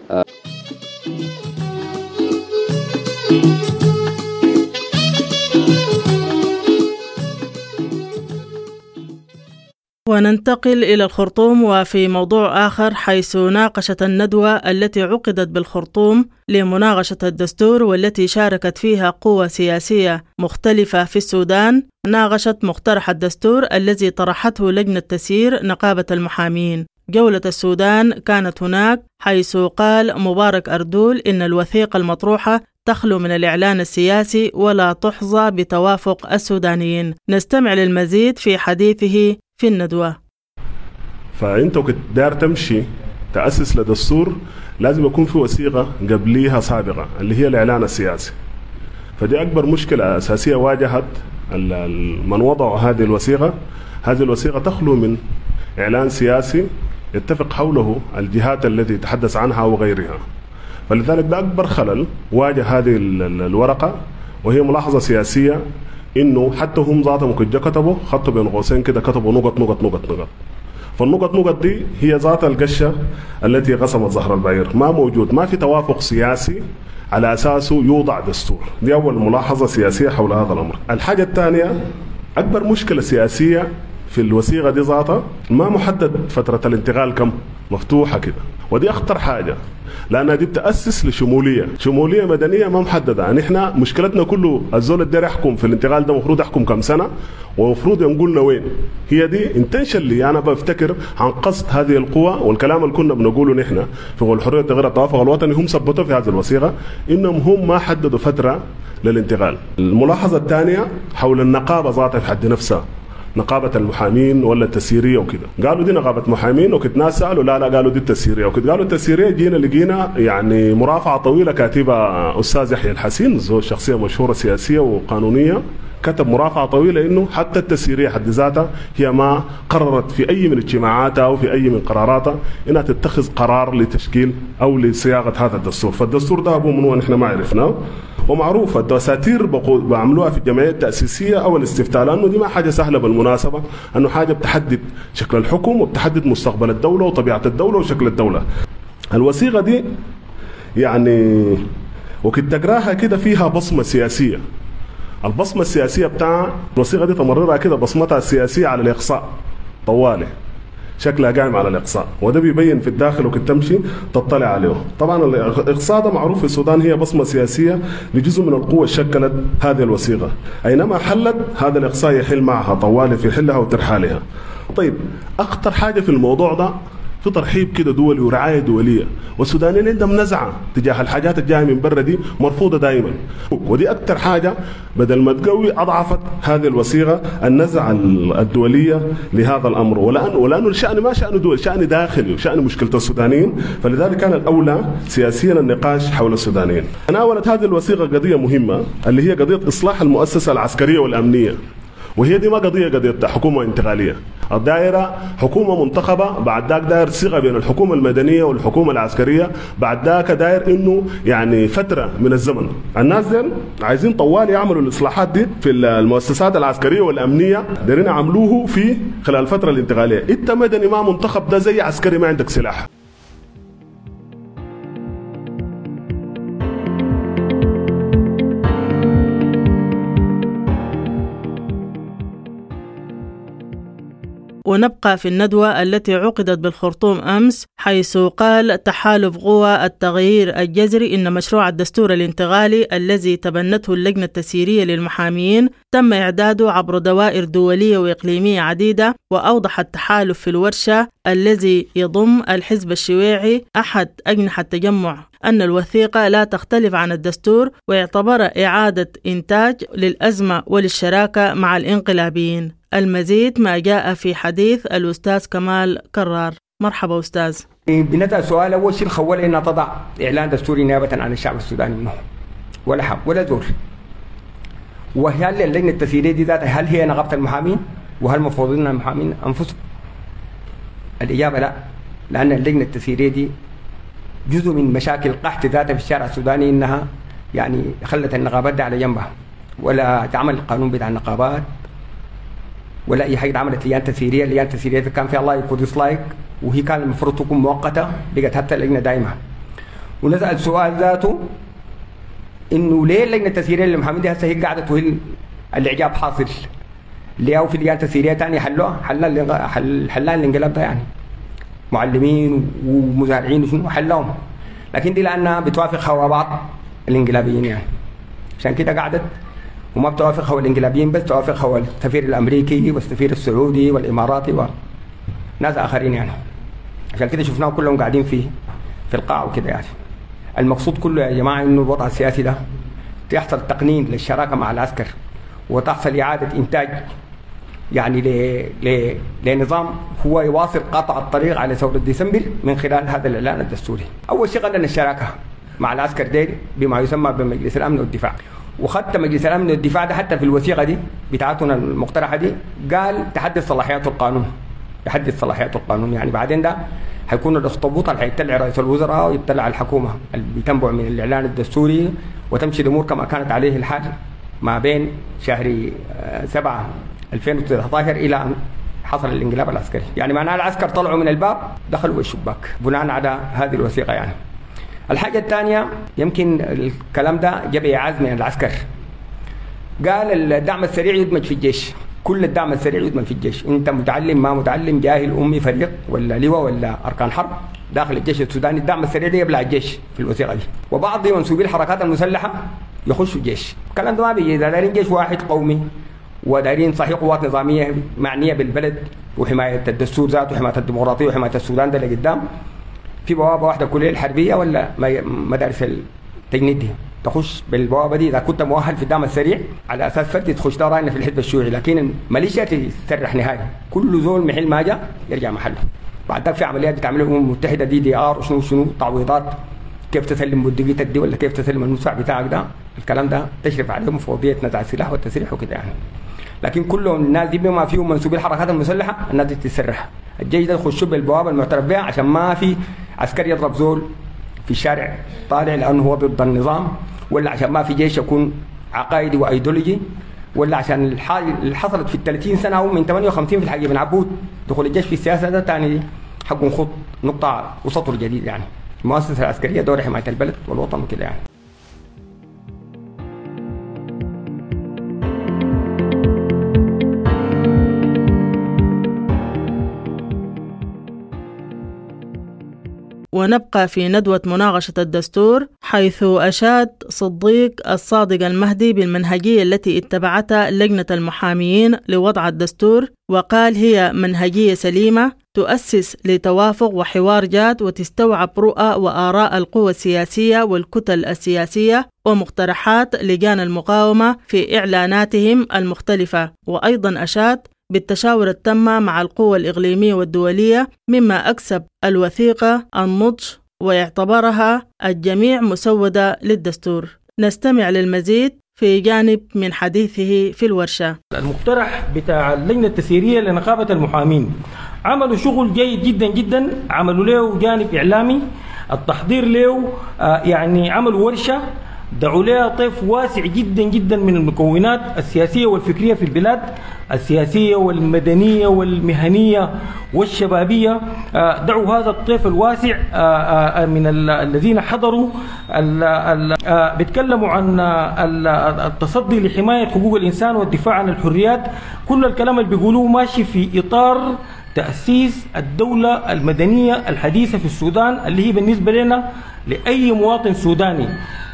وننتقل إلى الخرطوم، وفي موضوع آخر، حيث ناقشت الندوة التي عقدت بالخرطوم لمناقشة الدستور والتي شاركت فيها قوى سياسية مختلفة في السودان، ناقشت مقترح الدستور الذي طرحته لجنة تسيير نقابة المحامين. جولة السودان كانت هناك، حيث قال مبارك أردول إن الوثيقة المطروحة تخلو من الإعلان السياسي ولا تحظى بتوافق السودانيين. نستمع للمزيد في حديثه في الندوة. فأنت كنت دار تمشي تأسس لدستور لازم يكون في وثيقة قبليها سابقة اللي هي الإعلان السياسي. فدي أكبر مشكلة أساسية واجهت من وضعوا هذه الوثيقة. هذه الوثيقة تخلو من إعلان سياسي يتفق حوله الجهات التي تحدث عنها وغيرها. فلذلك ده أكبر خلل واجه هذه الورقة، وهي ملاحظة سياسية إنه حتى هم ذاتهم كده كتبوا خطوا بين قوسين كده كتبوا نقط نقط نقط نقط. فالنقط نقط دي هي ذات القشة التي قسمت ظهر البعير، ما موجود، ما في توافق سياسي على أساسه يوضع دستور. دي أول ملاحظة سياسية حول هذا الأمر. الحاجة الثانية، أكبر مشكلة سياسية في الوثيقة دي ذاتها ما محدد فترة الانتقال كم، مفتوحة كده، ودي أخطر حاجة لأنها دي بتأسس لشمولية شمولية مدنية ما محددة. يعني إحنا مشكلتنا كله الزول الدير يحكم في الانتقال ده مفروض يحكم كم سنة ومفروض ينقلنا وين. هي دي انتنشن اللي أنا بفتكر عن قصد هذه القوى، والكلام اللي كنا بنقوله نحن في الحرية تغيير التوافق الوطني هم ثبتوا في هذه الوثيقة إنهم هم ما حددوا فترة للانتقال. الملاحظة الثانية حول النقابة ذاتها في حد نفسها، نقابة المحامين ولا التسييرية وكده. قالوا دي نقابة محامين، وكنت ناس سألوا لا لا قالوا دي التسييرية، وكنت قالوا التسييرية. جينا لقينا يعني مرافعة طويلة كاتبة أستاذ يحيى الحسين، زو شخصية مشهورة سياسية وقانونية، كتب مرافعة طويلة إنه حتى التسييرية حد ذاتها هي ما قررت في أي من اجتماعاتها أو في أي من قراراتها إنها تتخذ قرار لتشكيل أو لصياغة هذا الدستور. فالدستور ده أبوه منو نحن ما عرفناه، ومعروفة الدساتير بعملوها في الجمعية التأسيسية أو الاستفتاء، لأنه دي ما حاجة سهلة بالمناسبة، أنه حاجة بتحدد شكل الحكم وبتحدد مستقبل الدولة وطبيعة الدولة وشكل الدولة. الوثيقة دي يعني وكنت تقراها كده فيها بصمة سياسية. البصمة السياسية بتاع الوثيقة دي تمررها كده بصمتها السياسية على الإقصاء طوالي، شكلها قائم على الإقصاء، وده بيبين في الداخل وكنت تمشي تطلع عليه. طبعا الإقصاء ده معروف في السودان هي بصمة سياسية لجزء من القوة شكلت هذه الوثيقة، أينما حلت هذا الإقصاء يحل معها طوالي في حلها وترحالها. طيب أخطر حاجة في الموضوع ده في ترحيب كده دولي ورعاية دولية، والسودانيين عندهم نزعة تجاه الحاجات الجاية من برا دي مرفوضة دائما، ودي أكتر حاجة بدل ما تقوي أضعفت هذه الوثيقة النزعة الدولية لهذا الأمر. ولأن ولأنه الشأن ما شأن دول، شأن داخلي وشأن مشكلة السودانيين، فلذلك كان الأولى سياسيا النقاش حول السودانيين. تناولت هذه الوثيقة قضية مهمة اللي هي قضية إصلاح المؤسسة العسكرية والأمنية، وهي دي ما قضية قضية حكومة انتقالية. الدائرة حكومة منتخبة، بعد ذاك داير صيغة بين الحكومة المدنية والحكومة العسكرية، بعد ذاك داير إنه يعني فترة من الزمن الناس دي عايزين طوال يعملوا الإصلاحات دي في المؤسسات العسكرية والأمنية، دايرين عملوه في خلال الفترة الانتقالية. أنت مدني ما منتخب، ده زي عسكري ما عندك سلاح. ونبقى في الندوة التي عقدت بالخرطوم أمس، حيث قال تحالف قوى التغيير الجذري إن مشروع الدستور الانتقالي الذي تبنته اللجنة التسييرية للمحامين تم إعداده عبر دوائر دولية وإقليمية عديدة، وأوضح التحالف في الورشة الذي يضم الحزب الشيوعي أحد أجنحة التجمع أن الوثيقة لا تختلف عن الدستور، واعتبر إعادة إنتاج للأزمة وللشراكة مع الانقلابيين. المزيد ما جاء في حديث الأستاذ كمال كرار. مرحبا أستاذ. بنبدأ سؤال أول شيء خول إنها تضع إعلان دستوري نيابة عن الشعب السوداني منه ولا حق ولا دور. وهل اللجنة التسييرية دي ذاتها هل هي نقابة المحامين؟ وهل المفروض أن المحامين أنفسهم؟ الإجابة لا، لأن اللجنة التسييرية دي جزء من مشاكل قحط ذاتها في الشارع السوداني، إنها يعني خلت النقابات دي على جنبها، ولا تعمل القانون بتاع النقابات ولا أي حاجة. عملت لجان تسييرية، اللجان التسييرية كان فيها الله يقول ديسلايك، وهي كان المفروض تكون مؤقتة، بقت حتى اللجنة دائمة. ونسأل سؤال ذاته إنه ليه اللجنة التسييرية للمحامين دي هسه هي قاعدة تهل الإعجاب حاصل؟ ليه أو في لجان تسييرية تانية حلوها حلها حل حلها الانقلاب ده، يعني معلمين ومزارعين وشنو حلهم، لكن دي لأنها بتوافق هوا بعض الانقلابيين، يعني عشان كده قعدت وما بتوافق هوا الانقلابيين بس، توافق هوا السفير الأمريكي والسفير السعودي والإماراتي وناس آخرين، يعني عشان كده شفناهم كلهم قاعدين في في القاع وكده. يعني المقصود كله يا جماعة إنه الوضع السياسي ده يحصل تقنين للشراكة مع العسكر، وتحصل إعادة إنتاج يعني ل... ل... لنظام هو يواصل قطع الطريق على ثورة ديسمبر من خلال هذا الإعلان الدستوري. أول شيء قلنا الشراكة مع العسكر ديل بما يسمى بمجلس الأمن والدفاع، وخدت مجلس الأمن والدفاع ده حتى في الوثيقة دي بتاعتنا المقترحة دي قال تحدث صلاحيات القانون، يحدث صلاحيات القانون، يعني بعدين ده حيكون الاخطبوط اللي حيطلع رئيس الوزراء ويطلع على الحكومة اللي بتنبع من الإعلان الدستوري، وتمشي الأمور كما كانت عليه الحال ما بين شهر سبعة ألفين وتسعة عشر إلى أن حصل الانقلاب العسكري. يعني معناها العسكر طلعوا من الباب دخلوا بالشباك بناء على هذه الوثيقة. يعني الحاجة الثانية يمكن الكلام ده جاب إعاز من العسكر، قال الدعم السريع يدمج في الجيش، كل الدعم السريع يدمج في الجيش، انت متعلم ما متعلم جاهل امي فريق ولا لواء ولا اركان حرب داخل الجيش السوداني، الدعم السريع ده يبلع الجيش في الوثيقه دي. وبعض منسوبي الحركات المسلحه يخشوا الجيش، الكلام ده ما بيجي، دايرين جيش واحد قومي ودايرين صحيح قوات نظاميه معنيه بالبلد وحمايه الدستور ذاته وحمايه الديمقراطيه وحمايه السودان ده لقدام، في بوابه واحده كليه الحربيه ولا مدارس التجنيد دي تخش بالبوابه دي اذا كنت مؤهل في الدعم السريع على اساس فردي تخش دارين في الحزب الشيوعي، لكن الميليشيا تسرح نهائي، كل زول محل ما جاء يرجع محله. بعد ذلك في عمليات بتعملها الامم المتحده دي دي ار وشنو شنو تعويضات، كيف تسلم بندقيتك دي ولا كيف تسلم المدفع بتاعك ده، الكلام ده تشرف عليه مفوضيه نزع السلاح والتسريح وكده يعني. لكن كلهم الناس دي بما فيهم منسوبي الحركات المسلحه الناس دي تسرح، الجيش ده يخشوا بالبوابه المعترف بها عشان ما في عسكري يضرب زول في الشارع طالع لانه هو ضد النظام، ولا عشان ما في جيش يكون عقائدي وايديولوجي، ولا عشان الحاجه اللي حصلت في الثلاثين سنه او من ثمانية وخمسين في الحاج بن عبود دخول الجيش في السياسه ده ثاني حق خط نقطه وسطر جديد. يعني المؤسسه العسكريه دور حمايه البلد والوطن وكده يعني. ونبقى في ندوة مناقشة الدستور، حيث أشاد صديق الصادق المهدي بالمنهجية التي اتبعتها لجنة المحاميين لوضع الدستور، وقال هي منهجية سليمة تؤسس لتوافق وحوار جاد وتستوعب رؤى وآراء القوى السياسية والكتل السياسية ومقترحات لجان المقاومة في إعلاناتهم المختلفة. وأيضا أشاد بالتشاور التامة مع القوى الإقليمية والدولية، مما أكسب الوثيقة النضج ويعتبرها الجميع مسودة للدستور. نستمع للمزيد في جانب من حديثه في الورشة. المقترح بتاع اللجنة التسييرية لنقابة المحامين عملوا شغل جيد جدا جدا، عملوا له جانب إعلامي، التحضير له آه يعني عملوا ورشة دعوا لها طيف واسع جدا جدا من المكونات السياسية والفكرية في البلاد، السياسية والمدنية والمهنية والشبابية، دعوا هذا الطيف الواسع من الذين حضروا بيتكلموا عن التصدي لحماية حقوق الإنسان والدفاع عن الحريات. كل الكلام اللي بيقولوه ماشي في إطار تأسيس الدولة المدنية الحديثة في السودان، اللي هي بالنسبة لنا لأي مواطن سوداني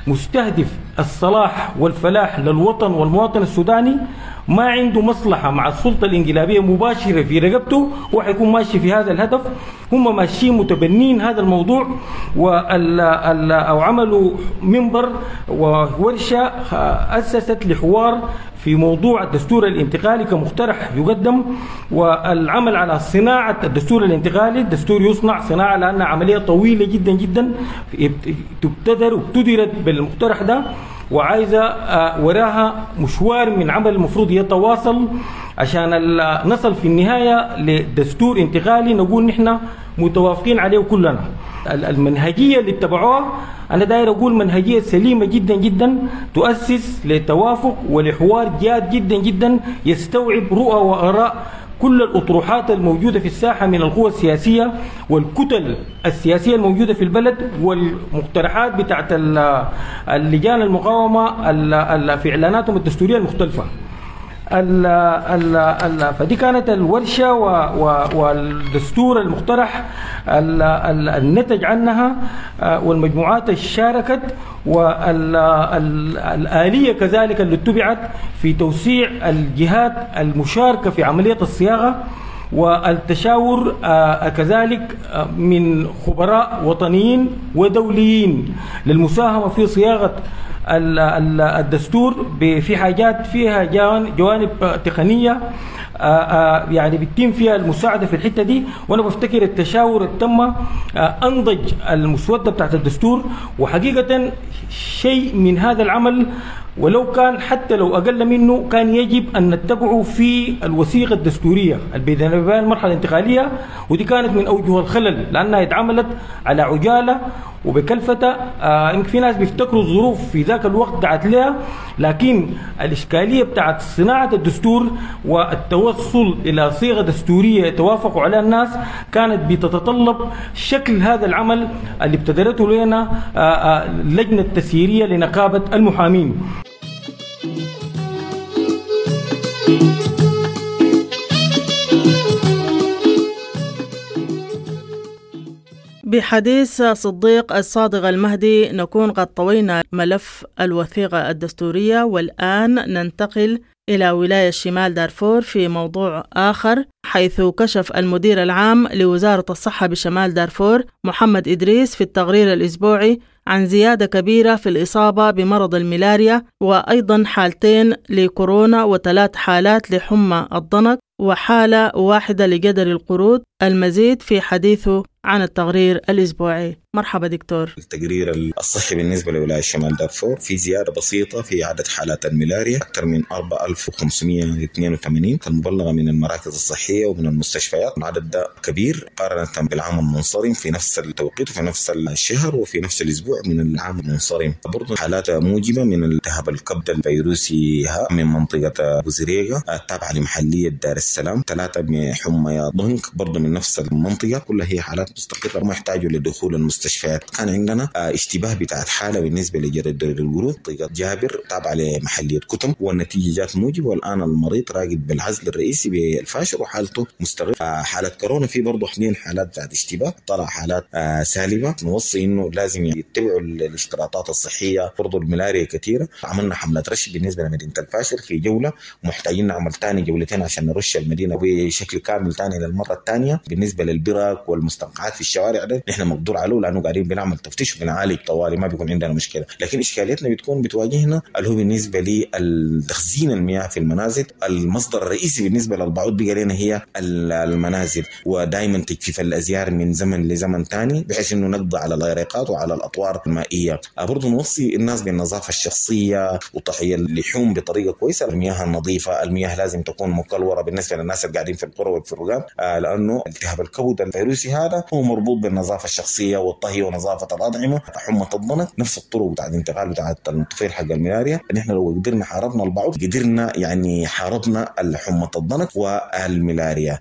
مستهدف الصلاح والفلاح للوطن والمواطن السوداني، ما عنده مصلحة مع السلطة الإنقلابية مباشرة في رقبته، هو حيكون ماشي في هذا الهدف. هم ماشيين متبنين هذا الموضوع، وال ال أو عملوا منبر وورشة أسست لحوار في موضوع الدستور الانتقالي كمقترح يقدم، والعمل على صناعة الدستور الانتقالي. الدستور يصنع صناعة لأنها عملية طويلة جدا جدا تبتدر وابتدرت بالمقترح ده، وعايزة وراها مشوار من عمل المفروض يتواصل عشان نصل في النهاية لدستور انتقالي نقول نحن متوافقين عليه كلنا. المنهجية اللي اتبعوها أنا داير أقول منهجية سليمة جدا جدا، تؤسس لتوافق ولحوار جاد جدا جدا يستوعب رؤى وآراء كل الأطروحات الموجودة في الساحة من القوى السياسية والكتل السياسية الموجودة في البلد، والمقترحات بتاعت اللجان المقاومة في إعلاناتهم الدستورية المختلفة. ال ال ال فدي كانت الورشة والدستور المقترح النتج عنها والمجموعات الشاركت، والآلية كذلك اللي اتبعت في توسيع الجهات المشاركة في عملية الصياغة، والتشاور كذلك من خبراء وطنيين ودوليين للمساهمة في صياغة الدستور في حاجات فيها جوانب تقنية يعني بيتم فيها المساعدة في الحتة دي. وأنا بفتكر التشاور التم أنضج المسودة بتاعت الدستور، وحقيقة شيء من هذا العمل ولو كان حتى لو أقل منه كان يجب أن نتبعه في الوثيقة الدستورية البداية المرحلة الانتقالية، ودي كانت من أوجه الخلل لأنها اتعملت على عجالة وبكلفة. آه يمكن في ناس بيفتكروا الظروف في ذاك الوقت دعت لها، لكن الإشكالية بتاعت صناعة الدستور والتوصل إلى صيغة دستورية يتوافقوا عليها الناس كانت بتتطلب شكل هذا العمل اللي ابتدرته لنا آه آه لجنة تسييرية لنقابة المحامين. بحديث صديق الصادق المهدي نكون قد طوينا ملف الوثيقة الدستورية، والآن ننتقل إلى ولاية شمال دارفور في موضوع آخر، حيث كشف المدير العام لوزارة الصحة بشمال دارفور محمد إدريس في التقرير الأسبوعي عن زيادة كبيرة في الإصابة بمرض الملاريا، وأيضا حالتين لكورونا وثلاث حالات لحمى الضنك وحالة واحدة لجدر القرود. المزيد في حديثه عن التقرير الأسبوعي. مرحبا دكتور. التقرير الصحي بالنسبة لولاية شمال دارفور في زيادة بسيطة في عدد حالات الملاريا، أكثر من أربعة آلاف وخمسمائة واثنين وثمانين المبلغة من المراكز الصحية ومن المستشفيات. العدد ده كبير مقارنة بالعام المنصرم في نفس التوقيت وفي نفس الشهر وفي نفس الأسبوع من العام المنصرم. برضو حالات موجبة من التهاب الكبد الفيروسي من منطقة بوزريقة التابعة لمحلية دار السلام، ثلاثة من حمى ضنك برضو من نفس المنطقة، كلها هي حالات مستقرة وما يحتاجوا لدخول المستشفيات. كان عندنا اشتباه بتاعت حالة بالنسبة لجدر القرود منطقة جابر تابعة لمحلية كتم، والنتيجة جات موجبة، والآن المريض راقد بالعزل الرئيسي بالفاشر وحالته مستقرة. حالة كورونا في برضو اثنين حالات ذات اشتباه طلع حالات سالبة. نوصي انه لازم يتبعوا الاشتراطات الصحية. برضو الملاريا كثيرة، عملنا حملة رش بالنسبة لمدينة الفاشر في جولة، ومحتاجين نعمل ثاني جولتين عشان نرش المدينة بشكل كامل ثاني للمرة الثانية. بالنسبة للبرك والمستنقعات في الشوارع ده نحن مقدور عليه لانه قاعدين بنعمل تفتيش وبنعالج طوالي، ما بيكون عندنا مشكله. لكن اشكاليتنا بتكون بتواجهنا اللي هو بالنسبه لتخزين المياه في المنازل. المصدر الرئيسي بالنسبه للبعوض بقى لنا هي المنازل، ودائما تجفيف الازيار من زمن لزمن ثاني بحيث انه نقضي على الغيرقات وعلى الاطوار المائيه. برضه نوصي الناس بالنظافه الشخصيه وتحيه اللحوم بطريقه كويسه. المياه النظيفه، المياه لازم تكون مكلوره بالنسبه للناس اللي قاعدين في القرى وفي الرقاب، لانه التهاب الكبد الفيروسي هذا هو مربوط بالنظافه الشخصيه والطهي ونظافه الاطعمه. حمى الضنك نفس الطرق بتاع الانتقال بتاع الطفيل حق الملاريا. نحن لو قدرنا حاربنا البعوض قدرنا يعني حاربنا حمى الضنك والملاريا.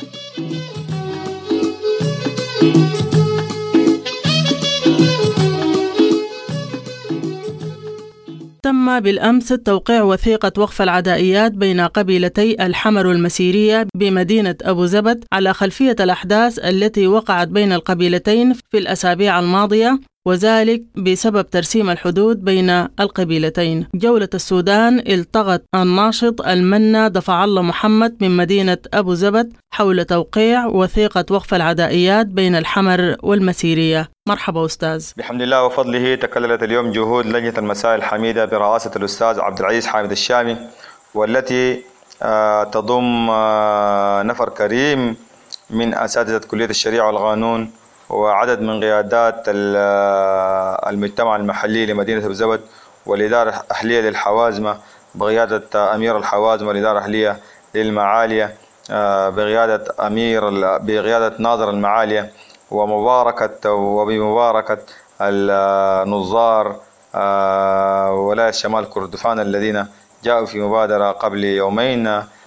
تم بالأمس توقيع وثيقة وقف العدائيات بين قبيلتي الحمر المسيرية بمدينة أبو زبد على خلفية الأحداث التي وقعت بين القبيلتين في الأسابيع الماضية، وذلك بسبب ترسيم الحدود بين القبيلتين. جولة السودان التقت الناشط المنى دفع الله محمد من مدينة أبو زبد حول توقيع وثيقة وقف العدائيات بين الحمر والمسيرية. مرحبا أستاذ. بحمد الله وفضله تكللت اليوم جهود لجنة المسائل الحميدة برئاسة الأستاذ عبد العزيز حامد الشامي، والتي تضم نفر كريم من أساتذة كلية الشريعة والقانون وعدد من قيادات المجتمع المحلي لمدينة أبو زبد والإدارة الأهلية للحوازمة بقيادة أمير الحوازمة والإدارة الأهلية للمعالية بقيادة أمير بقيادة ناظر المعالية ومباركة وبمباركة النظار ولاية شمال كردفان الذين جاءوا في مبادرة قبل يومين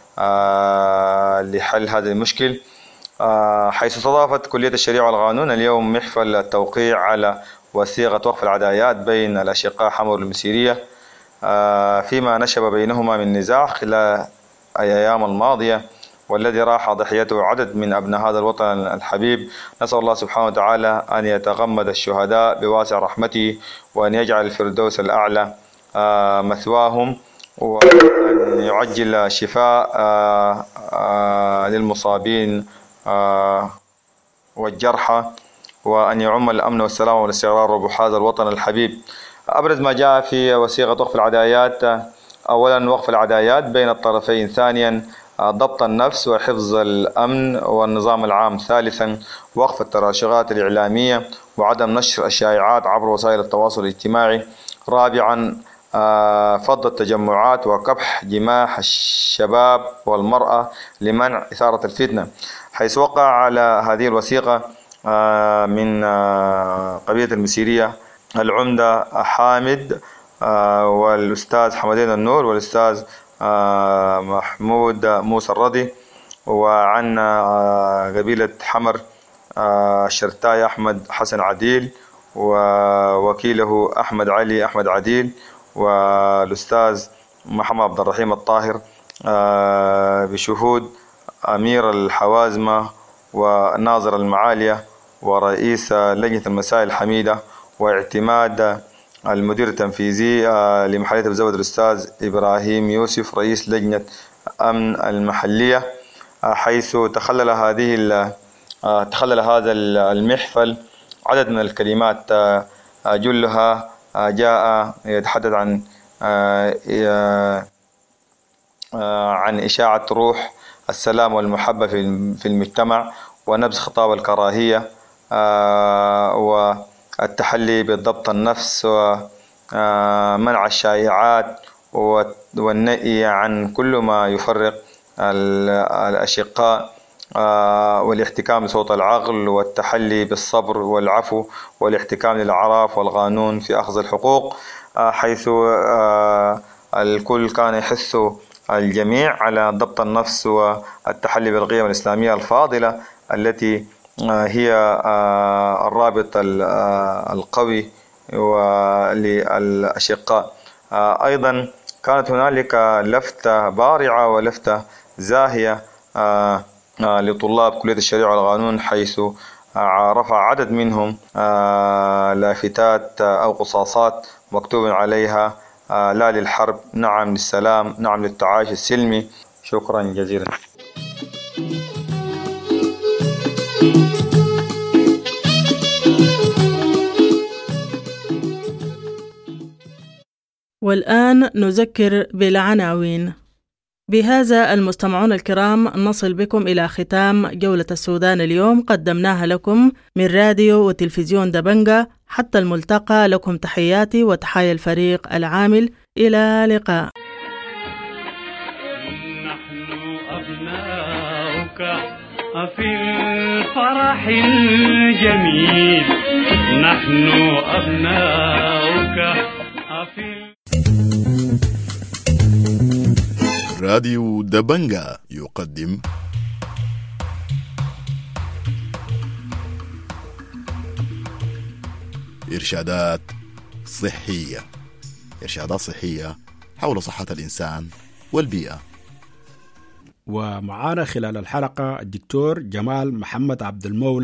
لحل هذا المشكل، حيث استضافت كلية الشريعة والقانون اليوم محفل التوقيع على وثيقة وقف العدايات بين الأشقاء حمر والمسيرية فيما نشب بينهما من نزاع خلال الأيام الماضية والذي راح ضحيته عدد من أبناء هذا الوطن الحبيب. نسأل الله سبحانه وتعالى أن يتغمد الشهداء بواسع رحمته وأن يجعل الفردوس الأعلى مثواهم وأن يعجل شفاء للمصابين والجرحى وأن يعم الأمن والسلام والاستقرار ربح هذا الوطن الحبيب. أبرز ما جاء في وثيقة وقف العدايات: أولا وقف العدايات بين الطرفين، ثانيا ضبط النفس وحفظ الأمن والنظام العام، ثالثا وقف التراشقات الإعلامية وعدم نشر الشائعات عبر وسائل التواصل الاجتماعي، رابعا فض التجمعات وكبح جماح الشباب والمرأة لمنع إثارة الفتنة. حيث وقع على هذه الوثيقة من قبيلة المسيرية العمدة حامد والأستاذ حمدين النور والأستاذ محمود موسى الرضي، وعن قبيلة حمر الشرتاي أحمد حسن عديل ووكيله أحمد علي أحمد عديل والأستاذ محمد عبد الرحيم الطاهر بشهود أمير الحوازمة وناظر المعالية ورئيس لجنة المسائل الحميدة واعتماد المدير التنفيذي لمحلية أبو زبد الأستاذ إبراهيم يوسف رئيس لجنة أمن المحلية. حيث تخلل هذه تخلل هذا المحفل عدد من الكلمات جلها جاء يتحدث عن عن إشاعة روح السلام والمحبة في المجتمع ونبذ خطاب الكراهية والتحلي بالضبط النفس ومنع الشائعات والنهي عن كل ما يفرق الأشقاء والاحتكام لصوت العقل والتحلي بالصبر والعفو والاحتكام للأعراف والقانون في أخذ الحقوق. حيث الكل كان يحث الجميع على ضبط النفس والتحلي بالقيم الإسلامية الفاضلة التي هي الرابط القوي للأشقاء. أيضا كانت هنالك لفتة بارعة ولفتة زاهية لطلاب كلية الشريعة والقانون، حيث رفع عدد منهم لافتات أو قصاصات مكتوب عليها لا للحرب، نعم للسلام، نعم للتعايش السلمي. شكرا جزيلا. والآن نذكر بالعناوين. بهذا المستمعون الكرام نصل بكم إلى ختام جولة السودان اليوم، قدمناها لكم من راديو وتلفزيون دبنجة. حتى الملتقى، لكم تحياتي وتحايا الفريق العامل. إلى لقاء. نحن أبناؤك في الفرح الجميل، نحن أبناؤك في راديو دبنجة يقدم إرشادات صحية إرشادات صحية حول صحة الإنسان والبيئة. ومعانا خلال الحلقة الدكتور جمال محمد عبد المولى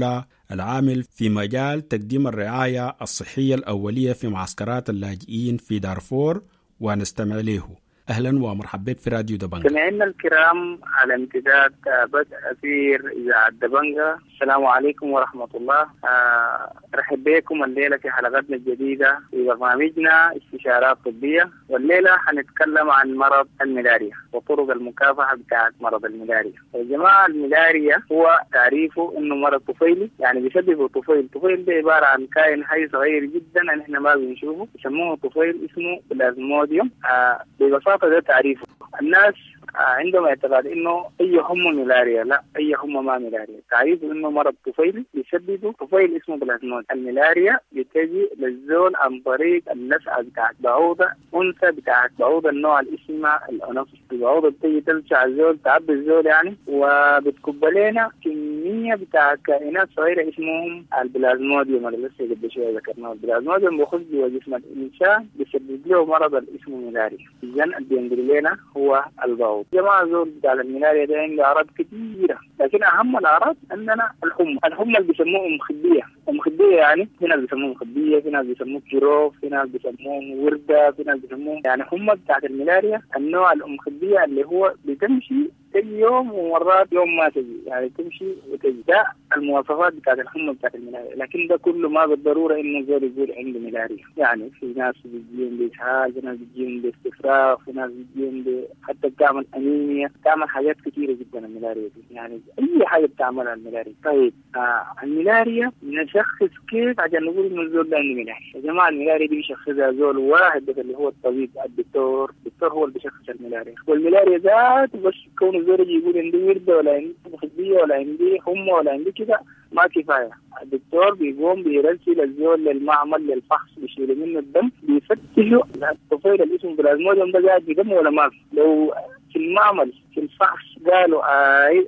العامل في مجال تقديم الرعاية الصحية الأولية في معسكرات اللاجئين في دارفور، ونستمع له. أهلا ومرحبا بك في راديو دبنجا. سمعنا الكرام على امتداد بدء أثير إذاعة دبنجا، السلام عليكم ورحمة الله. آه رحب بكم الليلة في حلقتنا الجديدة في برنامجنا استشارات طبية، والليلة حنتكلم عن مرض الملاريا وطرق المكافحة بتاعت مرض الملاريا. يا جماعة، الملاريا هو تعريفه إنه مرض طفيلي، يعني بيسببه طفيل. طفيل ده عبارة عن كائن حي صغير جدا نحن ما بنشوفه، يسموه طفيل اسمه بلازموديوم. آه ببساطة ده تعريفه. الناس عندهم اعتقاد انه اي حمى ملاريا، لا، اي حمى ما ملاريا. تعريفه انه مرض طفيلي بيسببه طفيل اسمه بلازمود. الملاريا بتجي للزول عن طريق اللسعه بتاعت بعوضه انثى بتاعت بعوضه النوع اللي اسمها الانوفيس. البعوضه بتجي تلسع الزول، تعبي الزول يعني، وبتكب لنا كميه بتاعت كائنات صغيره اسمهم البلازموديوم اللي لسه قبل شويه ذكرناه. البلازموديوم بيخش جوا جسم الانسان بيسبب له مرض اللي اسمه ملاريا. اذا اللي بينقل لنا هو البعوض. جماعة زول بتاع الملاريا ده عنده أعراض كثيرة، لكن أهم الأعراض عندنا الحمى. الحمى اللي بيسموه مخدية. ومخدية يعني في ناس بيسموه مخدية، في ناس بيسموه جروف، في ناس بيسموه وردة، في ناس بيسموه يعني حمى بتاعت الملاريا. النوع المخدية اللي هو بتمشي تجي يوم ومرات يوم ما تجي، يعني تمشي وتجي. ده المواصفات بتاعت الحمى بتاعت الملاريا، لكن ده كله ما بالضرورة إنه زول يقول عنده ملاريا. يعني في ناس بيجيهم بإسهال، في ناس بيجيهم باستفراغ، في ناس بيجيهم حتى بتعمل أنيميا، بتعمل حاجات كثيرة جدا الملاريا دي، يعني أي حاجة بتعملها الملاريا. طيب آه الملاريا نشخص كيف عشان نقول إنه الزول ده عنده ملاريا؟ يا جماعة، الملاريا دي بيشخصها زول واحد بس اللي هو الطبيب الدكتور. الدكتور هو اللي بيشخص الملاريا. والملاريا ذات بس كون الزول يجي يقول عندي وردة ولا عندي مخدية ولا عندي حمى ولا عندي كده ما كفاية. الدكتور بيقوم بيرسل الزول للمعمل للفحص، بيشيل منه الدم، بيفتشوا الطفيل اللي اسمه بلازموديوم ده قاعد بدم ولا ما في. لو في المعمل في الفحص قالوا اي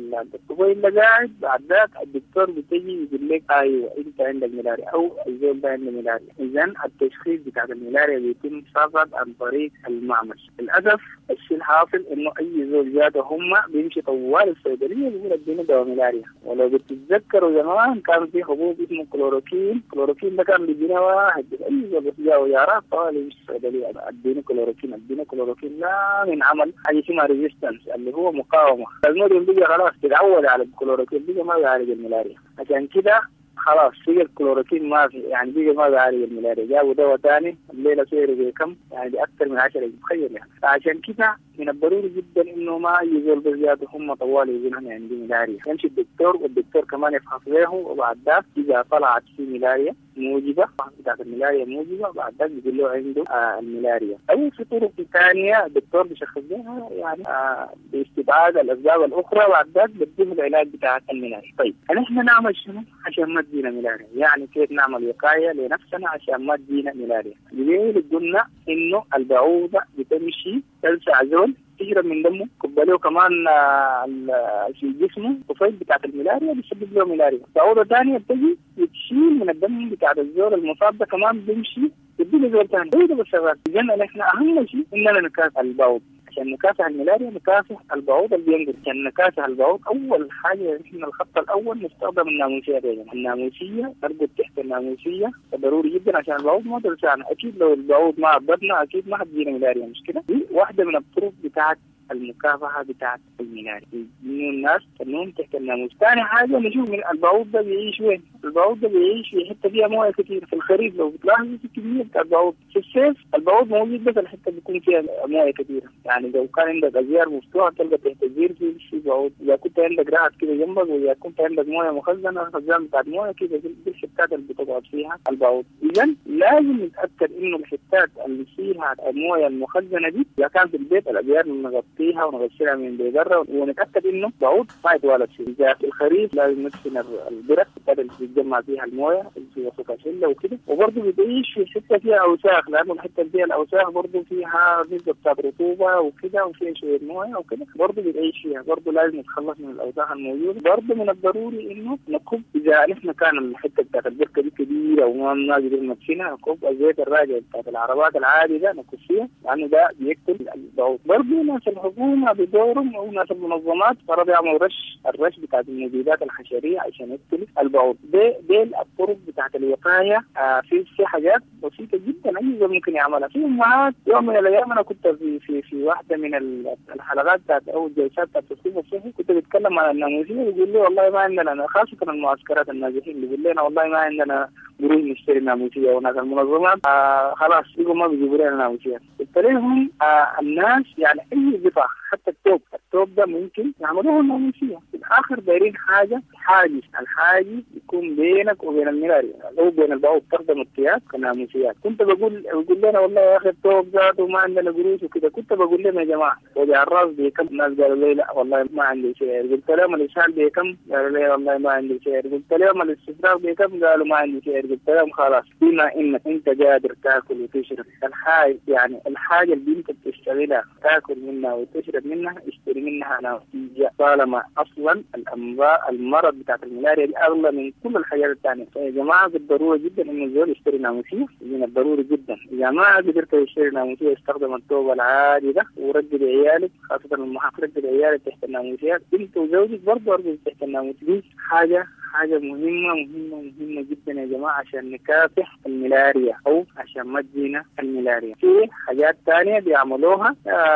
الطفيل ده قاعد، بعد ذاك الدكتور بتجي يقول لك ايوه انت عندك ملاريا او الزول ده عنده ملاريا. اذا التشخيص بتاع الملاريا بيتم فقط عن طريق المعمل. للاسف الشيء الحاصل انه اي زول جاته هم بيمشي طوال الصيدليه بيقول اديني دواء ملاريا. ولو بتتذكروا زمان كان في حبوب اسمه كلوروكين. كلوروكين ده كان بيدينا واحد اي زول بس جاوا يعرف طوال يمشي الصيدليه اديني كلوروكين اديني كلوروكين. لا، من عمل حاجه اسمها ريزيستنس اللي هو مقاومه. الموديل بيجي خلاص تتعود على الكلوروكين، بيجي ما بيعالج الملاريا. عشان كده خلاص بيجي الكلوروكين ما في، يعني بيجي ما بيعالج الملاريا. جابوا دواء ثاني الليله سعره بكم؟ يعني باكثر من عشرة، تخيل يعني. فعشان كده من الضروري جدا انه ما يزول بزياده هم طوال يقولوا انا عندي ملاريا. يمشي الدكتور والدكتور كمان يفحص له، وبعد ذاك اذا طلعت في ملاريا موجبه بتاعت الملاريا موجبه، بعد ذاك بيقول له عنده آه الملاريا. او في طرق ثانيه الدكتور بيشخص لها يعني آه باستبعاد الاسباب الاخرى، بعد ذاك بيديه العلاج بتاع الملاريا. طيب نحن نعمل شنو عشان ما تجينا ملاريا؟ يعني كيف نعمل وقايه لنفسنا عشان ما تجينا ملاريا؟ ليه قلنا انه البعوضه بتمشي تلسع زول تجرب من دمه، كبليه كمان في جسمه طفيل بتاعت الملاريا بيسبب له ملاريا. بعوضة ثانية بتجي بتشيل من الدم بتاعت الزول المصاب ده كمان بيمشي بيدي له زول ثاني. ايه ده بالشغال. اذا نحن اهم شيء اننا نكافح البعوض. عشان نكافح الملاريا نكافح البعوض اللي بينقل. عشان نكافح البعوض اول حاجه احنا الخط الاول نستخدم الناموسيه دي. الناموسيه نربط تحت الناموسيه ضروري جدا عشان البعوض ما تلسعنا. اكيد لو البعوض ما عبدنا اكيد ما حتجينا ملاريا، مش كده؟ دي واحده من الطرق بتاعت المكافحه بتاعت الملاريا، انه الناس تنوم تحت الناموس. ثاني حاجه نشوف من البعوض ده بيعيش وين. البعوض ده بيعيش في حته فيها مويه كثير. في الخريف لو بتلاحظوا في كميه بتاع البعوض. في الصيف البعوض موجود بس الحته بيكون فيها مويه كثيره. يعني لو كان عندك ازيار مفتوحه تلقى تحت الزير في في بعوض. اذا كنت عندك رعد كده جنبك، واذا كنت عندك مويه مخزنه خزان بتاعت مويه كده، دي الحتات اللي بتقعد فيها البعوض. اذا لازم نتاكد انه الحتات اللي فيها المويه المخزنه دي اذا كان في البيت الازيار نغطيها ونغسلها من بيضره، ونتاكد انه بعوض ما يتوالد فيه. اذا في الخريف لازم ندفن البرك اللي بتتجمع فيها المويه في وسط الشله وكده. وبرضه بتعيش في حته فيها اوساخ، لانه الحته اللي فيها الاوساخ برضه فيها نسبه بتاعت رطوبه وكده وفيها شويه مويه وكده، برضه بتعيش فيها. برضه لازم نتخلص من الاوساخ الموجوده. برضه من الضروري انه نكب اذا نحن كان الحته بتاعت البركه دي كبيره نكسيها وما نقدر نكسيها كوب الزيت الراجع بتاعت العربات العادي ده نكسيها لأنه ده بيقتل البعوض. برضه ناس الحكومة بدورهم أو ناس المنظمات فرض يعملوا رش الرش بتاعت المبيدات الحشرية عشان يقتل البعوض. دي دي الطرق بتاعت الوقاية. آه في في حاجات بسيطة جدا أي زول ممكن يعملها. في أمهات يوم من الأيام أنا كنت في في في واحدة من الحلقات بتاعت أو الجلسات بتاعت التصوير الصحي كنت بتكلم عن الناموسية ويقول لي والله ما عندنا، خاصة المعسكرات النازحين اللي بيقول لنا والله ما عندنا قروش نشتري ناموسية، وناس المنظمات آه خلاص يقولوا ما بيجيبوا لنا ناموسية. قلت لهم آه الناس يعني أي قطع حتى التوب التوب ده ممكن يعملوه ناموسية. في الآخر دايرين حاجة حاجز، الحاجز يكون بينك وبين الملاريا أو بين البعوض تخدم الطياب كناموسيات. كنت بقول بقول لنا والله يا أخي التوب ذاته ما عندنا قروش وكذا. كنت بقول لهم يا جماعة وجع الراس بكم؟ الناس قالوا لي لا والله ما عندي شيء. قلت لهم الإسهال بكم؟ قالوا لي والله ما عندي شيء. قلت لهم الاستفراغ بكم؟ قالوا ما عندي شيء. قلت لهم خلاص بما إنك أنت قادر تاكل وتشرب الحاجة يعني الحاجة اللي أنت بتشتغلها تاكل منها وتشرب منها اشتري منها ناموسية، طالما أصلا الأمراض المرض بتاعت الملاريا دي أغلى من كل الحاجات الثانية. يا جماعة بالضرورة جدا إنه الزول يشتري ناموسية، من الضروري جدا. إذا ما قدرت تشتري ناموسية استخدم التوب العادي ده ورجل عيالك، خاصة المحاق رجل عيالك تحت الناموسيات. أنت وزوجك برضه أرجل تحت الناموسيات. حاجة حاجة مهمة مهمة مهمة جدا يا جماعة عشان نكافح الملاريا أو عشان ما تجينا الملاريا. في حاجات تانية بيعملوها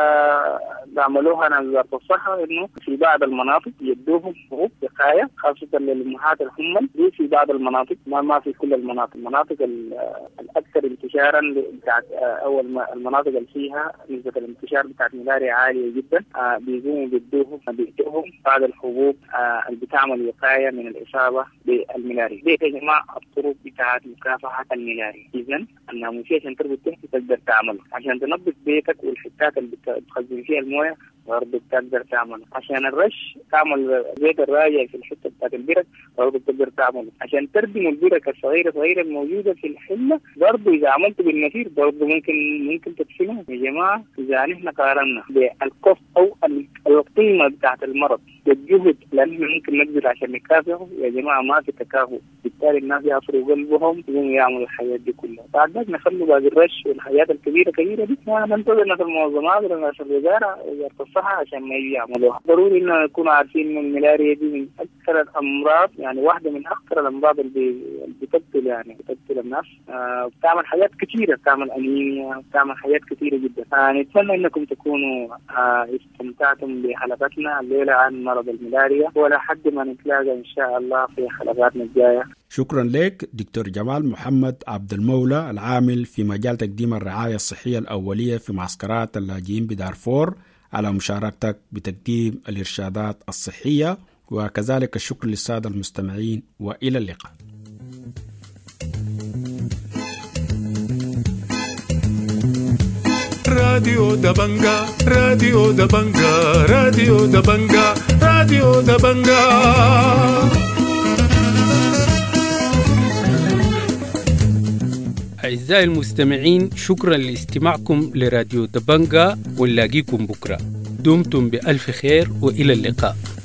آه بيعملوها أنا وزارة الصحة إنه في بعض المناطق يدوهم حبوب وقاية خاصة للأمهات الحمل دي في بعض المناطق، ما ما في كل المناطق. المناطق الأكثر انتشارا بتاعت أو المناطق اللي فيها نسبة الانتشار بتاعت الملاريا عالية جدا آه بيقوموا بيدوهم بيدوهم بعض الحبوب آه اللي بتعمل وقاية من الإصابة بالملاريا. دي يا جماعة الطرق بتاعت مكافحة الملاريا. إذن الناموسية عشان تربط تحت تقدر تعمل، عشان تنظف بيتك والحتات اللي بتخزن فيها المويه برضه بتقدر تعمل، عشان الرش تعمل زيت الراجع في الحته بتاعت البرك برضه بتقدر تعمل، عشان تردم البرك الصغيره صغيره الموجوده في الحله برضه اذا عملت بالنسير برضه ممكن ممكن تدفنها. يا جماعه اذا نحن قارنا بالقف او القيمه بتاعت المرض بالجهد لان احنا ممكن نقدر عشان نكافحه، يا جماعه ما في تكافؤ. بالتالي الناس يعصروا قلبهم يقوموا يعملوا الحياه دي كلها. بعد ذلك نخلوا باقي الرش والحياه الكبيره كبيره دي ننتظر ناس المنظمات ولا ناس الوزاره وزاره الصحة عشان ما يجي يعملوها. ضروري إننا نكون عارفين إن الملاريا دي من أكثر الأمراض، يعني واحدة من أكثر الأمراض اللي بتقتل يعني بتقتل الناس. آه بتعمل حاجات كثيرة، بتعمل أنيميا، بتعمل حاجات كثيرة جدا. آه نتمنى إنكم تكونوا آه استمتعتم بحلقتنا الليلة عن مرض الملاريا، ولا حد ما نتلاقى إن شاء الله في حلقاتنا الجاية. شكرا لك دكتور جمال محمد عبد المولى العامل في مجال تقديم الرعاية الصحية الأولية في معسكرات اللاجئين بدارفور على مشاركتك بتقديم الإرشادات الصحية، وكذلك الشكر للسادة المستمعين وإلى اللقاء. راديو دبنجا راديو دبنجا راديو دبنجا راديو دبنجا. أعزائي المستمعين، شكرا لاستماعكم لراديو دبنجا، ونلاقيكم بكرة. دمتم بألف خير وإلى اللقاء.